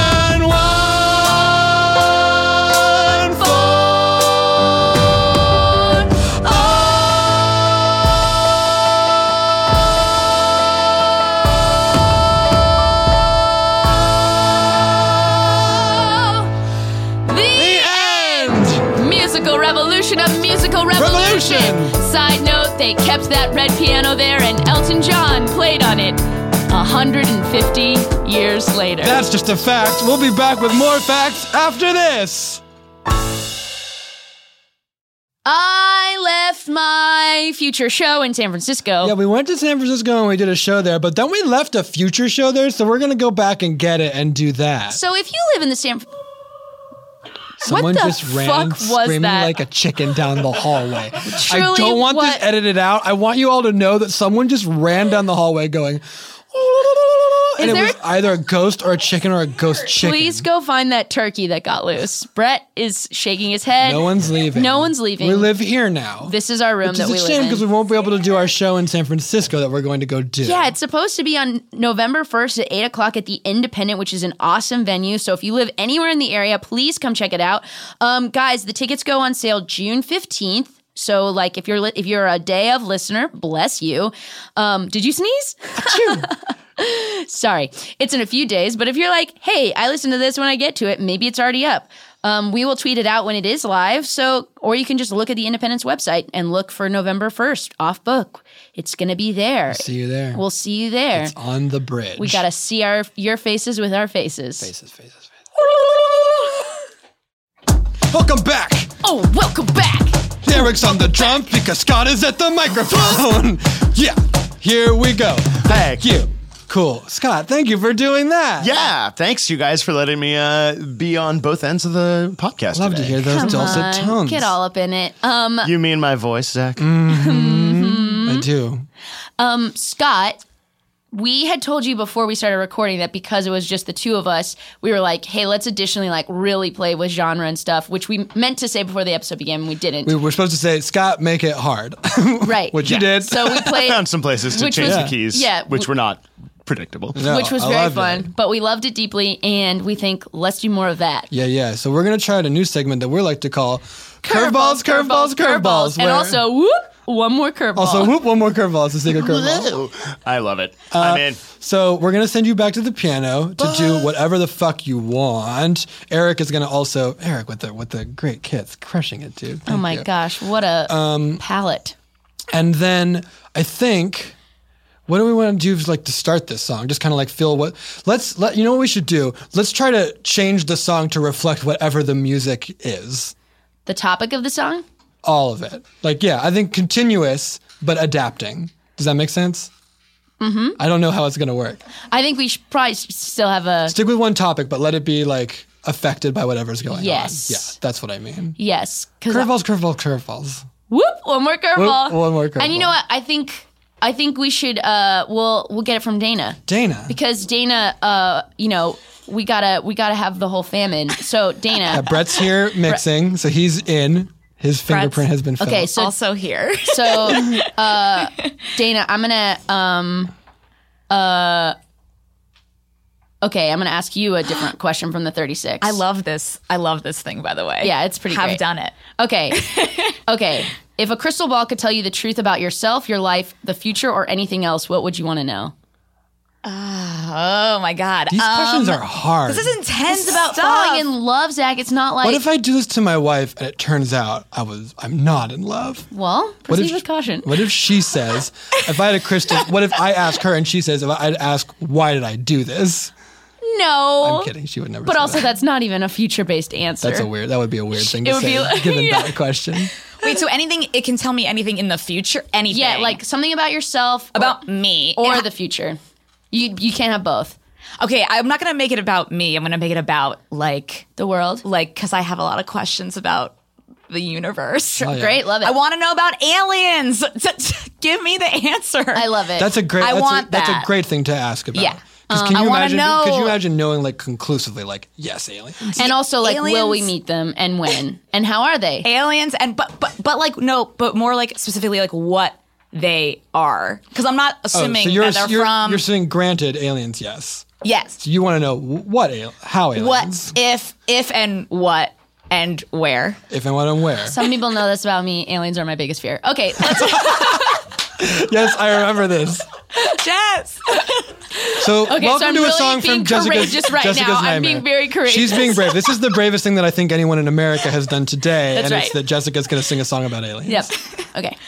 one for the end. musical revolution of musical revolution. Revolution. Side note, they kept that red piano there and Elton John played on it 150 years later. That's just a fact. We'll be back with more facts after this. I left my future show in San Francisco. Yeah, we went to San Francisco and we did a show there, but then we left a future show there, so we're gonna go back and get it and do that. So if you live in the Someone what the just ran fuck was screaming that? like a chicken down the hallway. I Truly, don't want what- this edited out. I want you all to know that someone just ran down the hallway going, and Is it there- was either a ghost or a chicken or a ghost chicken. Please go find that turkey that got loose. Brett is shaking his head. No one's leaving. No one's leaving. We live here now. This is our room Which that is we a live shame in. because we won't be able to do our show in San Francisco that we're going to go do. Yeah, it's supposed to be on November 1st at 8 o'clock at the Independent, which is an awesome venue. So if you live anywhere in the area, please come check it out. Guys, the tickets go on sale June 15th. So, like, if you're a day of listener, bless you. Did you sneeze? Sorry, it's in a few days. But if you're like, hey, I listen to this when I get to it, maybe it's already up. We will tweet it out when it is live. So, or you can just look at the Independence website and look for November 1st off book. It's going to be there. See you there. We'll see you there. It's on the bridge. We got to see your faces with our faces. Faces. Welcome back. Oh, welcome back. Eric's on the drums because Scott is at the microphone. Yeah, here we go. Thank you. Cool. Scott, thank you for doing that. Yeah, thanks you guys for letting me be on both ends of the podcast. Love to today. hear those Come dulcet on, tones. get all up in it. You mean my voice, Zach? I do. Scott, we had told you before we started recording that because it was just the two of us, we were like, hey, let's additionally like really play with genre and stuff, which we meant to say before the episode began and we didn't. We were supposed to say, Scott, make it hard. Right. Which you did. So we played. Found some places to Which change was- the keys, yeah, which were not predictable. No, which was I very loved fun, it. but we loved it deeply, and we think let's do more of that. Yeah. So we're going to try out a new segment that we like to call Curveballs. And where- also, whoop, one more curveball. Also, whoop, one more curveball. It's a secret curveball. I love it. I'm in. So we're going to send you back to the piano to do whatever the fuck you want. Eric is going to also, Eric with the great kits, crushing it, dude. Oh Thank my you. gosh, what a palette. And then I think, what do we want to do like to start this song? Just kind of like feel you know what we should do? Let's try to change the song to reflect whatever the music is. The topic of the song? All of it. Like, yeah, I think continuous, but adapting. Does that make sense? Mm-hmm. I don't know how it's going to work. I think we should probably still have a... Stick with one topic, but let it be like affected by whatever's going Yes. on. Yeah, that's what I mean. Yes. Curveballs. Whoop, one more curveball. Whoop, one more curveball. And you know what? I think we should, we'll get it from Dana. Dana. Because Dana, we gotta have the whole famine. So Dana... Brett's here mixing, so he's in. His fingerprint has been filled. Okay, so Also here. So, Dana, I'm gonna I'm gonna ask you a different question from the 36. I love this thing, by the way. Yeah, it's pretty Have great. done it. Okay. If a crystal ball could tell you the truth about yourself, your life, the future, or anything else, what would you want to know? Oh my God. These questions are hard. This is intense It's about stuff. falling in love, Zach. It's not like. What if I do this to my wife and it turns out I'm not in love? Well, proceed with caution. What if she says, if I had a crystal, what if I ask her and she says, if I'd ask, why did I do this? No. I'm kidding. She would never But say also, that. that's not even a future-based answer. That would be a weird thing It to would be say, like- given yeah. that question. Wait, so it can tell me anything in the future? Anything? Yeah, like something about yourself. About me. Or the future. You can't have both. Okay, I'm not going to make it about me. I'm going to make it about, like... The world? Like, because I have a lot of questions about the universe. Oh, yeah. Great, love it. I want to know about aliens. Give me the answer. I love it. That's a great. I want that's that. a great thing to ask about. Yeah. 'Cause can I you wanna imagine? know- Could you imagine knowing like conclusively, like yes, aliens? And also, like, will we aliens- meet them and when? And how are they? Aliens and but like no, but more like specifically like what they are. Because I'm not assuming so you're, that they're you're, from. You're saying granted aliens, yes. Yes. So you want to know how aliens? What if and what and where? If and what and where? Some people know this about me. Aliens are my biggest fear. Okay, let's. Yes, I remember this. Jess. So Okay, welcome so I'm to a really song being from Jessica's courageous right Jessica's now. I'm Nightmare. being very courageous. She's being brave. This is the bravest thing that I think anyone in America has done today, That's and right. it's that Jessica's going to sing a song about aliens. Yep. Okay.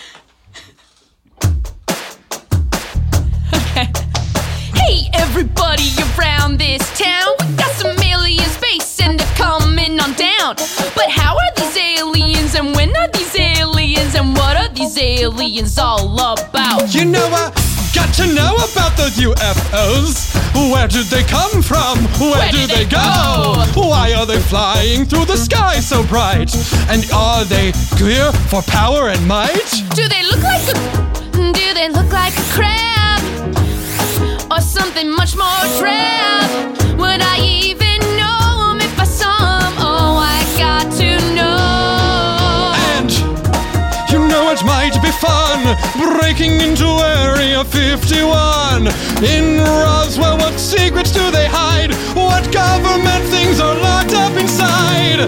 Hey, everybody around this town, we got some alien space and they're coming on down. But how are these aliens and when are these aliens and what are these aliens all about? You know, I got to know about those UFOs. Where did they come from? Where do they go? Why are they flying through the sky so bright? And are they here for power and might? Do they look like a crab? Or something much more drab? Would I even know 'em if I saw 'em? Oh, I got to know. And you know it might be fun breaking into Area 51. In Roswell, what secrets do they hide? What government things are locked up inside?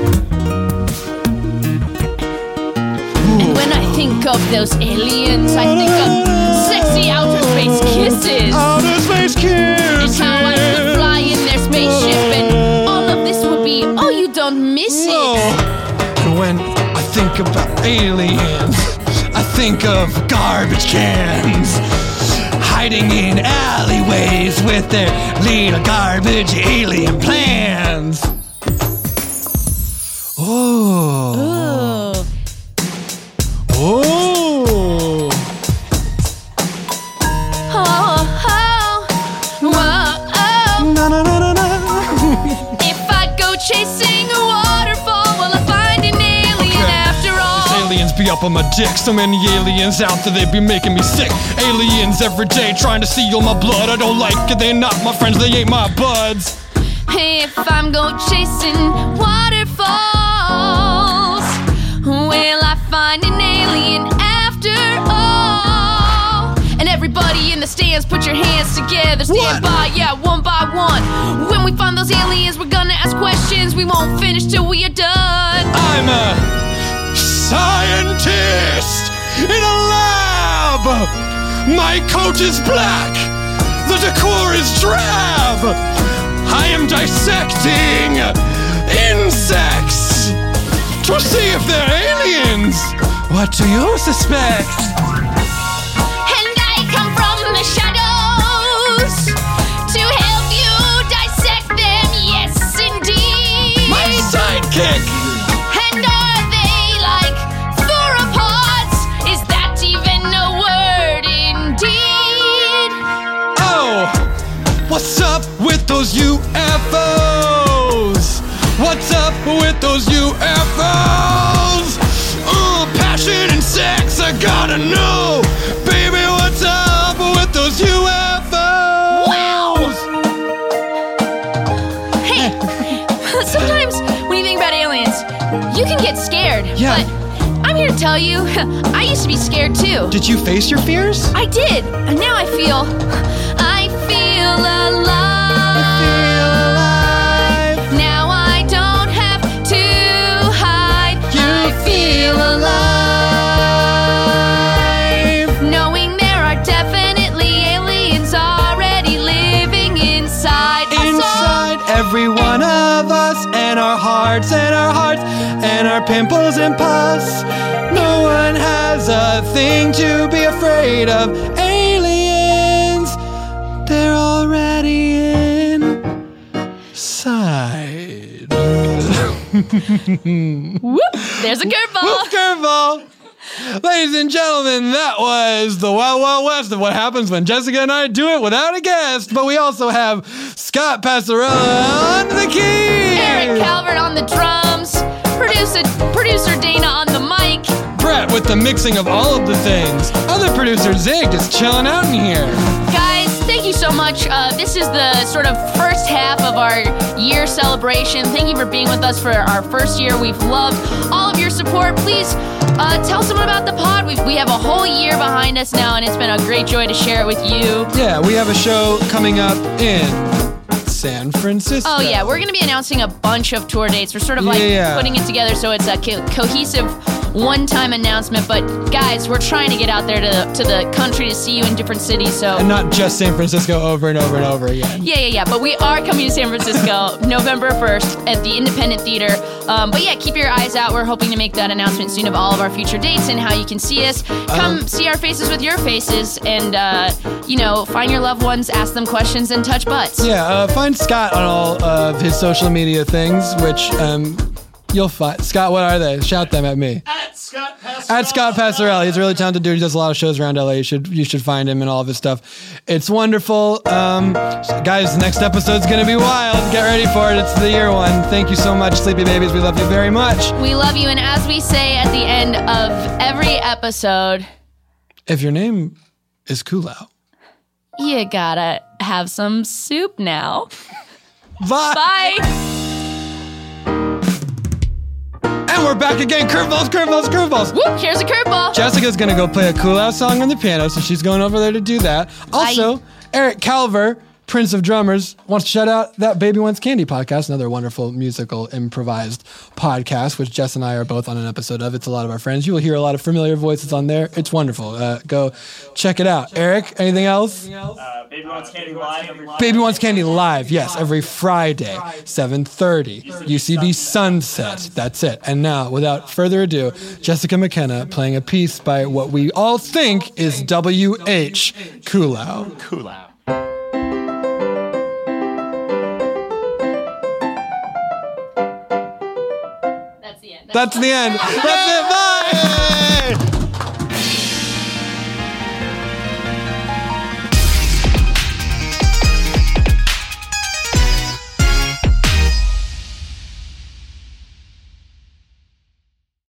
And when I think of those aliens, I think of sexy outer space kisses. Outer space kisses. And how I could fly in their spaceship, and all of this would be, oh, you don't miss it. And when I think about aliens, I think of garbage cans hiding in alleyways with their little garbage alien plans. Oh. Oh. Na, na, na, na, na. If I go chasing a waterfall, will I find an alien after all? This alien's be up on my dick. So many aliens out there, they be making me sick. Aliens every day trying to steal my blood. I don't like it, they're not my friends, they ain't my buds. If I'm go chasing waterfalls, will I find an alien after all? And everybody in the stands, put your hands together, stand by, yeah, one by one. When we find those aliens, we're gonna ask questions. We won't finish till we are done. I'm a scientist in a lab. My coat is black, the decor is drab. I am dissecting insects to see if they're aliens. What do you suspect? And I come from the shadows to help you dissect them, yes indeed. My sidekick. And are they like theropods? Is that even a word indeed? Oh, what's up with those UFOs? What's up with those UFOs? Passion and sex, I gotta know. Baby, what's up with those UFOs? Wow! Hey, sometimes when you think about aliens, you can get scared. Yeah. But I'm here to tell you, I used to be scared too. Did you face your fears? I did, and now I feel alive. Now I don't have to hide. I feel alive. Knowing there are definitely aliens already living inside us all. Inside every one of us, and our hearts, and our pimples and pus. No one has a thing to be afraid of. Aliens, they're already inside. Whoop, there's a curveball. Whoop, curveball. Ladies and gentlemen, that was the Wild Wild West of what happens when Jessica and I do it without a guest. But we also have Scott Passarella on the keys. Eric Calvert on the drums. Producer Dana on the mic. Brett with the mixing of all of the things. Other producer Zig just chilling out in here. Guys, thank you so much. This is the sort of first half of our year celebration. Thank you for being with us for our first year. We've loved all of your support. Please tell someone about the pod. We have a whole year behind us now, and it's been a great joy to share it with you. Yeah, we have a show coming up in San Francisco. Oh, yeah. We're going to be announcing a bunch of tour dates. We're sort of putting it together so it's a cohesive one-time announcement. But, guys, we're trying to get out there to the country to see you in different cities. So And not just San Francisco over and over and over again. Yeah. But we are coming to San Francisco November 1st at the Independent Theater. But, yeah, keep your eyes out. We're hoping to make that announcement soon of all of our future dates and how you can see us. Come see our faces with your faces and, find your loved ones, ask them questions, and touch butts. Yeah, find Scott on all of his social media things, which you'll find. Scott, what are they? Shout them at me. At Scott Passarella. He's a really talented dude. He does a lot of shows around LA. You should find him and all of his stuff. It's wonderful. Guys, the next episode's going to be wild. Get ready for it. It's the year one. Thank you so much, Sleepy Babies. We love you very much. We love you, and as we say at the end of every episode, if your name is Kulau, you gotta have some soup now. Bye. Bye. And we're back again. Curveballs. Whoop, here's a curveball. Jessica's going to go play a Kulau song on the piano, so she's going over there to do that. Also, Eric Calver, Prince of Drummers, wants to shout out that Baby Wants Candy podcast, another wonderful musical improvised podcast, which Jess and I are both on an episode of. It's a lot of our friends. You will hear a lot of familiar voices on there. It's wonderful. Go check it out. Eric, anything else? Baby Wants Candy Live. Baby Wants Candy Live, yes, every Friday, 7:30, UCB Sunset. That's it. And now, without further ado, Jessica McKenna playing a piece by what we all think is W.H. Kulau. That's the end. That's it. Bye.